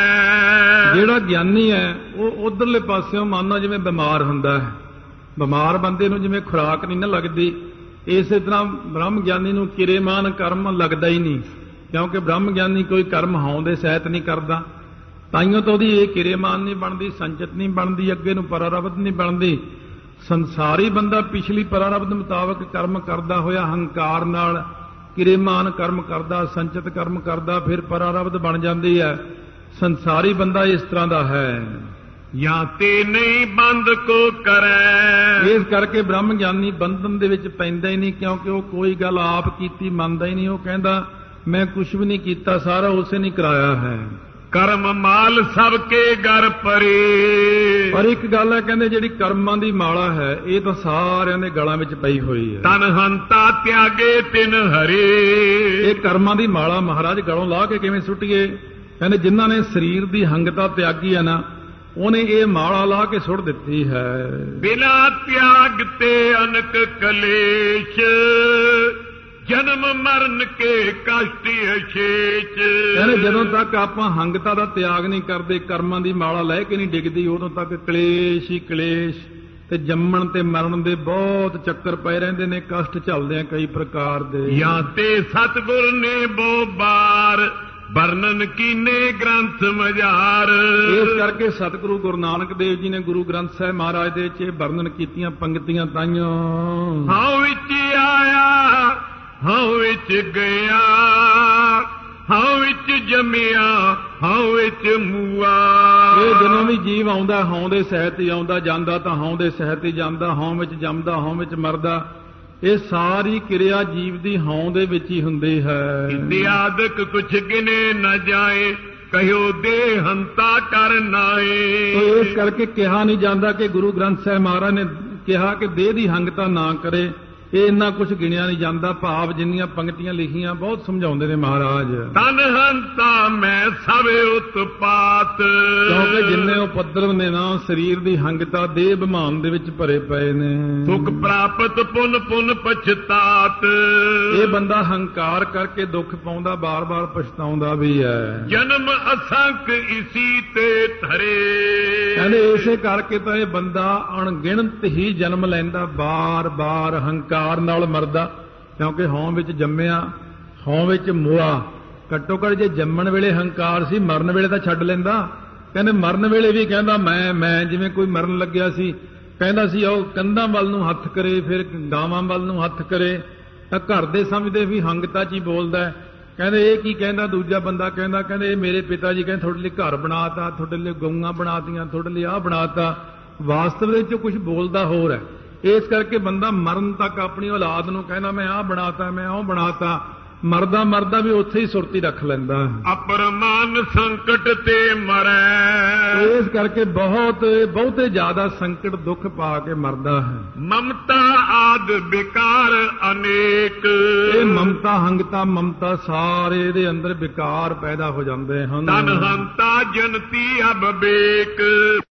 ਧਰੈ। ਜਿਹੜਾ ਗਿਆਨੀ ਹੈ ਉਹ ਉਧਰਲੇ ਪਾਸਿਓਂ ਮਾਨੋ ਜਿਵੇਂ ਬਿਮਾਰ ਹੁੰਦਾ ਹੈ, ਬਿਮਾਰ ਬੰਦੇ ਨੂੰ ਜਿਵੇਂ ਖੁਰਾਕ ਨਹੀਂ ਨਾ ਲੱਗਦੀ, ਇਸੇ ਤਰ੍ਹਾਂ ਬ੍ਰਹਮ ਗਿਆਨੀ ਨੂੰ ਕਿਰੇਮਾਨ ਕਰਮ ਲੱਗਦਾ ਹੀ ਨਹੀਂ, ਕਿਉਂਕਿ ਬ੍ਰਹਮ ਗਿਆਨੀ ਕੋਈ ਕਰਮ ਹਾਉ ਦੇ ਸਹਿਤ ਨਹੀਂ ਕਰਦਾ। ਤਾਈਓ ਤਾਂ ਉਹਦੀ ਇਹ ਕਿਰੇਮਾਨ ਨਹੀਂ ਬਣਦੀ, ਸੰਚਿਤ ਨਹੀਂ ਬਣਦੀ, ਅੱਗੇ ਨੂੰ ਪਰਾਰਬਧ ਨਹੀਂ ਬਣਦੀ। ਸੰਸਾਰੀ ਬੰਦਾ ਪਿਛਲੀ ਪਰਾਰਬਧ ਮੁਤਾਬਕ ਕਰਮ ਕਰਦਾ ਹੋਇਆ ਹੰਕਾਰ ਨਾਲ ਕਿਰੇਮਾਨ ਕਰਮ ਕਰਦਾ, ਸੰਚਿਤ ਕਰਮ ਕਰਦਾ, ਫਿਰ ਪਰਾਰਬਧ ਬਣ ਜਾਂਦੀ ਹੈ। ਸੰਸਾਰੀ ਬੰਦਾ ਇਸ ਤਰ੍ਹਾਂ ਦਾ ਹੈ। ਜਾਂ ਤੇ ਨਹੀਂ ਬੰਦ ਕੋ ਕਰੈ। ਇਸ ਕਰਕੇ ਬ੍ਰਹਮ ਗਿਆਨੀ ਬੰਧਨ ਦੇ ਵਿੱਚ ਪੈਂਦਾ ਹੀ ਨਹੀਂ, ਕਿਉਂਕਿ ਉਹ ਕੋਈ ਗੱਲ ਆਪ ਕੀਤੀ ਮੰਨਦਾ ਹੀ ਨਹੀਂ। ਉਹ ਕਹਿੰਦਾ ਮੈਂ ਕੁਝ ਵੀ ਨਹੀਂ ਕੀਤਾ, ਸਾਰਾ ਉਸੇ ਨੇ ਕਰਾਇਆ ਹੈ। ਕਰਮ ਮਾਲ ਸਭ ਕੇ ਘਰ ਪਰੇ। ਪਰ ਇੱਕ ਗੱਲ ਹੈ, ਕਹਿੰਦੇ ਜਿਹੜੀ ਕਰਮਾਂ ਦੀ ਮਾਲਾ ਹੈ ਇਹ ਤਾਂ ਸਾਰਿਆਂ ਦੇ ਗਲਾਂ ਵਿੱਚ ਪਈ ਹੋਈ ਹੈ। ਤਨ ਹੰਤਾ ਤਿਆਗੇ ਤਿਨ ਹਰੇ। ਇਹ ਕਰਮਾਂ ਦੀ ਮਾਲਾ ਮਹਾਰਾਜ ਗਲੋਂ ਲਾ ਕੇ ਕਿਵੇਂ ਸੁੱਟੀਏ? ਕਹਿੰਦੇ ਜਿਨ੍ਹਾਂ ਨੇ ਸਰੀਰ ਦੀ ਹੰਗਤਾ ਤਿਆਗੀ ਹੈ ਨਾ, ਉਹਨੇ ਇਹ ਮਾਲਾ ਲਾ ਕੇ ਸੁੱਟ ਦਿੱਤੀ ਹੈ। ਬਿਨਾ ਤਿਆਗ ਤੇ ਅਨਕ ਕਲੇਸ਼। ਜਨਮ ਮਰਨ ਕੇ ਕਸ਼ਟ ਅਸ਼ੇਚ। ਕਹਿੰਦੇ ਜਦੋਂ ਤੱਕ ਆਪਾਂ ਹੰਗਤਾ ਦਾ ਤਿਆਗ ਨਹੀਂ ਕਰਦੇ, ਕਰਮਾਂ ਦੀ ਮਾਲਾ ਲੈ ਕੇ ਨਹੀਂ ਡਿੱਗਦੀ, ਉਦੋਂ ਤੱਕ ਕਲੇਸ਼ ਹੀ ਕਲੇਸ਼ ਤੇ ਜੰਮਣ ਤੇ ਮਰਨ ਦੇ ਬਹੁਤ ਚੱਕਰ ਪਏ ਰਹਿੰਦੇ ਨੇ, ਕਸ਼ਟ ਝੱਲਦੇ ਆ ਕਈ ਪ੍ਰਕਾਰ ਦੇ। ਜਾਂ ਤੇ ਸਤਿਗੁਰ ਨੇ ਬੋ ਬਾਰ ਵਰਣਨ ਕੀਨੇ ਗ੍ਰੰਥ ਮਝਾਰ। ਇਸ ਕਰਕੇ ਸਤਿਗੁਰੂ ਗੁਰੂ ਨਾਨਕ ਦੇਵ ਜੀ ਨੇ ਗੁਰੂ ਗ੍ਰੰਥ ਸਾਹਿਬ ਮਹਾਰਾਜ ਦੇ ਵਿੱਚ ਵਰਣਨ ਕੀਤੀਆਂ ਪੰਕਤੀਆਂ ਤਾਈਓ। ਹਉ ਵਿੱਚ ਆਇਆ ਹਉ ਵਿੱਚ ਗਿਆ, ਹਉ ਵਿੱਚ ਜੰਮਿਆ ਹਉ ਵਿੱਚ ਮੂਆ। ਇਹ ਜਦੋਂ ਵੀ ਜੀਵ ਆਉਂਦਾ ਹਉ ਦੇ ਸਹਿਤ ਹੀ ਆਉਂਦਾ, ਜਾਂਦਾ ਤਾਂ ਹਉ ਦੇ ਸਹਿਤ ਹੀ ਜਾਂਦਾ, ਹਉ ਵਿੱਚ ਜੰਮਦਾ ਹਉ ਵਿੱਚ ਮਰਦਾ। ਇਹ ਸਾਰੀ ਕਿਰਿਆ ਜੀਵ ਦੀ ਹਉ ਦੇ ਵਿੱਚ ਹੀ ਹੁੰਦੀ ਹੈ। ਇਤਿਆਦਿਕ ਕੁਛ ਗਿਨੇ ਨ ਜਾਏ, ਕਹਿਓ ਦੇ ਹੰਤਾ ਕਰ ਨਾਏ। ਇਸ ਕਰਕੇ ਕਿਹਾ ਨਹੀਂ ਜਾਂਦਾ ਕਿ ਗੁਰੂ ਗ੍ਰੰਥ ਸਾਹਿਬ ਮਹਾਰਾਜ ਨੇ ਕਿਹਾ ਕਿ ਦੇਹ ਦੀ ਹੰਗਤਾ ਨਾ ਕਰੇ। ਇਹ ਇੰਨਾ ਕੁਝ ਗਿਣਿਆ ਨਹੀਂ ਜਾਂਦਾ। ਭਾਵ ਜਿੰਨੀਆਂ ਪੰਕਤੀਆਂ ਲਿਖੀਆਂ ਬਹੁਤ ਸਮਝਾਉਂਦੇ ਨੇ ਮਹਾਰਾਜ। ਤਨ ਹੰਤਾ ਮੈਂ ਸਭ ਉਤਪਾਤ, ਕਿਉਂਕਿ ਜਿੰਨੇ ਉਪਦਰਵ ਨੇ ਨਾ ਸਰੀਰ ਦੀ ਹੰਗਤਾ ਦੇਹ ਬਿਮਾਨ ਦੇ ਵਿੱਚ ਭਰੇ ਪਏ ਨੇ। ਸੁਖ ਪ੍ਰਾਪਤ ਪੁਨ ਪੁਨ ਪਛਤਾਤ, ਇਹ ਬੰਦਾ ਹੰਕਾਰ ਕਰਕੇ ਦੁੱਖ ਪਾਉਂਦਾ, ਬਾਰ-ਬਾਰ ਪਛਤਾਉਂਦਾ ਵੀ ਹੈ। ਜਨਮ ਅਸੰਖ ਇਸੀ ਤੇ ਧਰੇ, ਕਹਿੰਦੇ ਇਸੇ ਕਰਕੇ ਤਾਂ ਇਹ ਬੰਦਾ ਅਣਗਿਣਤ ਹੀ ਜਨਮ ਲੈਂਦਾ, ਬਾਰ-ਬਾਰ ਹੰਕਾਰ ਨਾਲ ਮਰਦਾ। ਕਿਉਂਕਿ ਹਉਂ ਵਿੱਚ ਜੰਮਿਆ, ਹਉਂ ਵਿੱਚ ਮੋਆ। ਘੱਟੋ ਘੱਟ ਜੇ ਜੰਮਣ ਵੇਲੇ ਹੰਕਾਰ ਸੀ, ਮਰਨ ਵੇਲੇ ਤਾਂ ਛੱਡ ਲੈਂਦਾ। ਕਹਿੰਦੇ ਮਰਨ ਵੇਲੇ ਵੀ ਕਹਿੰਦਾ ਮੈਂ, ਜਿਵੇਂ ਕੋਈ ਮਰਨ ਲੱਗਿਆ ਸੀ ਕਹਿੰਦਾ ਸੀ ਉਹ ਕੰਧਾਂ ਵੱਲ ਨੂੰ ਹੱਥ ਕਰੇ, ਫਿਰ ਗਾਵਾਂ ਵੱਲ ਨੂੰ ਹੱਥ ਕਰੇ, ਤਾਂ ਘਰ ਦੇ ਸਮਝਦੇ ਵੀ ਹੰਗਤਾ 'ਚ ਹੀ ਬੋਲਦਾ। ਕਹਿੰਦੇ ਇਹ ਕੀ ਕਹਿੰਦਾ? ਦੂਜਾ ਬੰਦਾ ਕਹਿੰਦੇ ਇਹ ਮੇਰੇ ਪਿਤਾ ਜੀ ਕਹਿੰਦੇ ਤੁਹਾਡੇ ਲਈ ਘਰ ਬਣਾਤਾ, ਤੁਹਾਡੇ ਲਈ ਗਊਆਂ ਬਣਾਤੀਆਂ, ਤੁਹਾਡੇ ਲਈ ਆਹ ਬਣਾਤਾ। ਵਾਸਤਵ ਦੇ ਵਿੱਚ ਕੁਝ ਬੋਲਦਾ ਹੋਰ ਹੈ। ਇਸ ਕਰਕੇ ਬੰਦਾ ਮਰਨ ਤੱਕ ਆਪਣੀ ਔਲਾਦ ਨੂੰ ਕਹਿੰਦਾ ਮੈਂ ਆਹ ਬਣਾਤਾ, ਮੈਂ ਉਹ ਬਣਾਤਾ। ਮਰਦਾ ਮਰਦਾ ਵੀ ਉੱਥੇ ਹੀ ਸੁਰਤੀ ਰੱਖ ਲੈਂਦਾ। ਅਪਰਮਾਨ ਸੰਕਟ ਤੇ ਮਰੈ, ਇਸ ਕਰਕੇ ਬਹੁਤੇ ਜ਼ਿਆਦਾ ਸੰਕਟ ਦੁੱਖ ਪਾ ਕੇ ਮਰਦਾ ਹੈ। ਮਮਤਾ ਆਦ ਵਿਕਾਰ ਅਨੇਕ, ਇਹ ਮਮਤਾ ਹੰਗਤਾ ਮਮਤਾ ਸਾਰੇ ਇਹਦੇ ਅੰਦਰ ਵਿਕਾਰ ਪੈਦਾ ਹੋ ਜਾਂਦੇ ਹਨ। ਤਨ ਹੰਤਾ ਜਨਤੀ ਅਬਵੇਕ,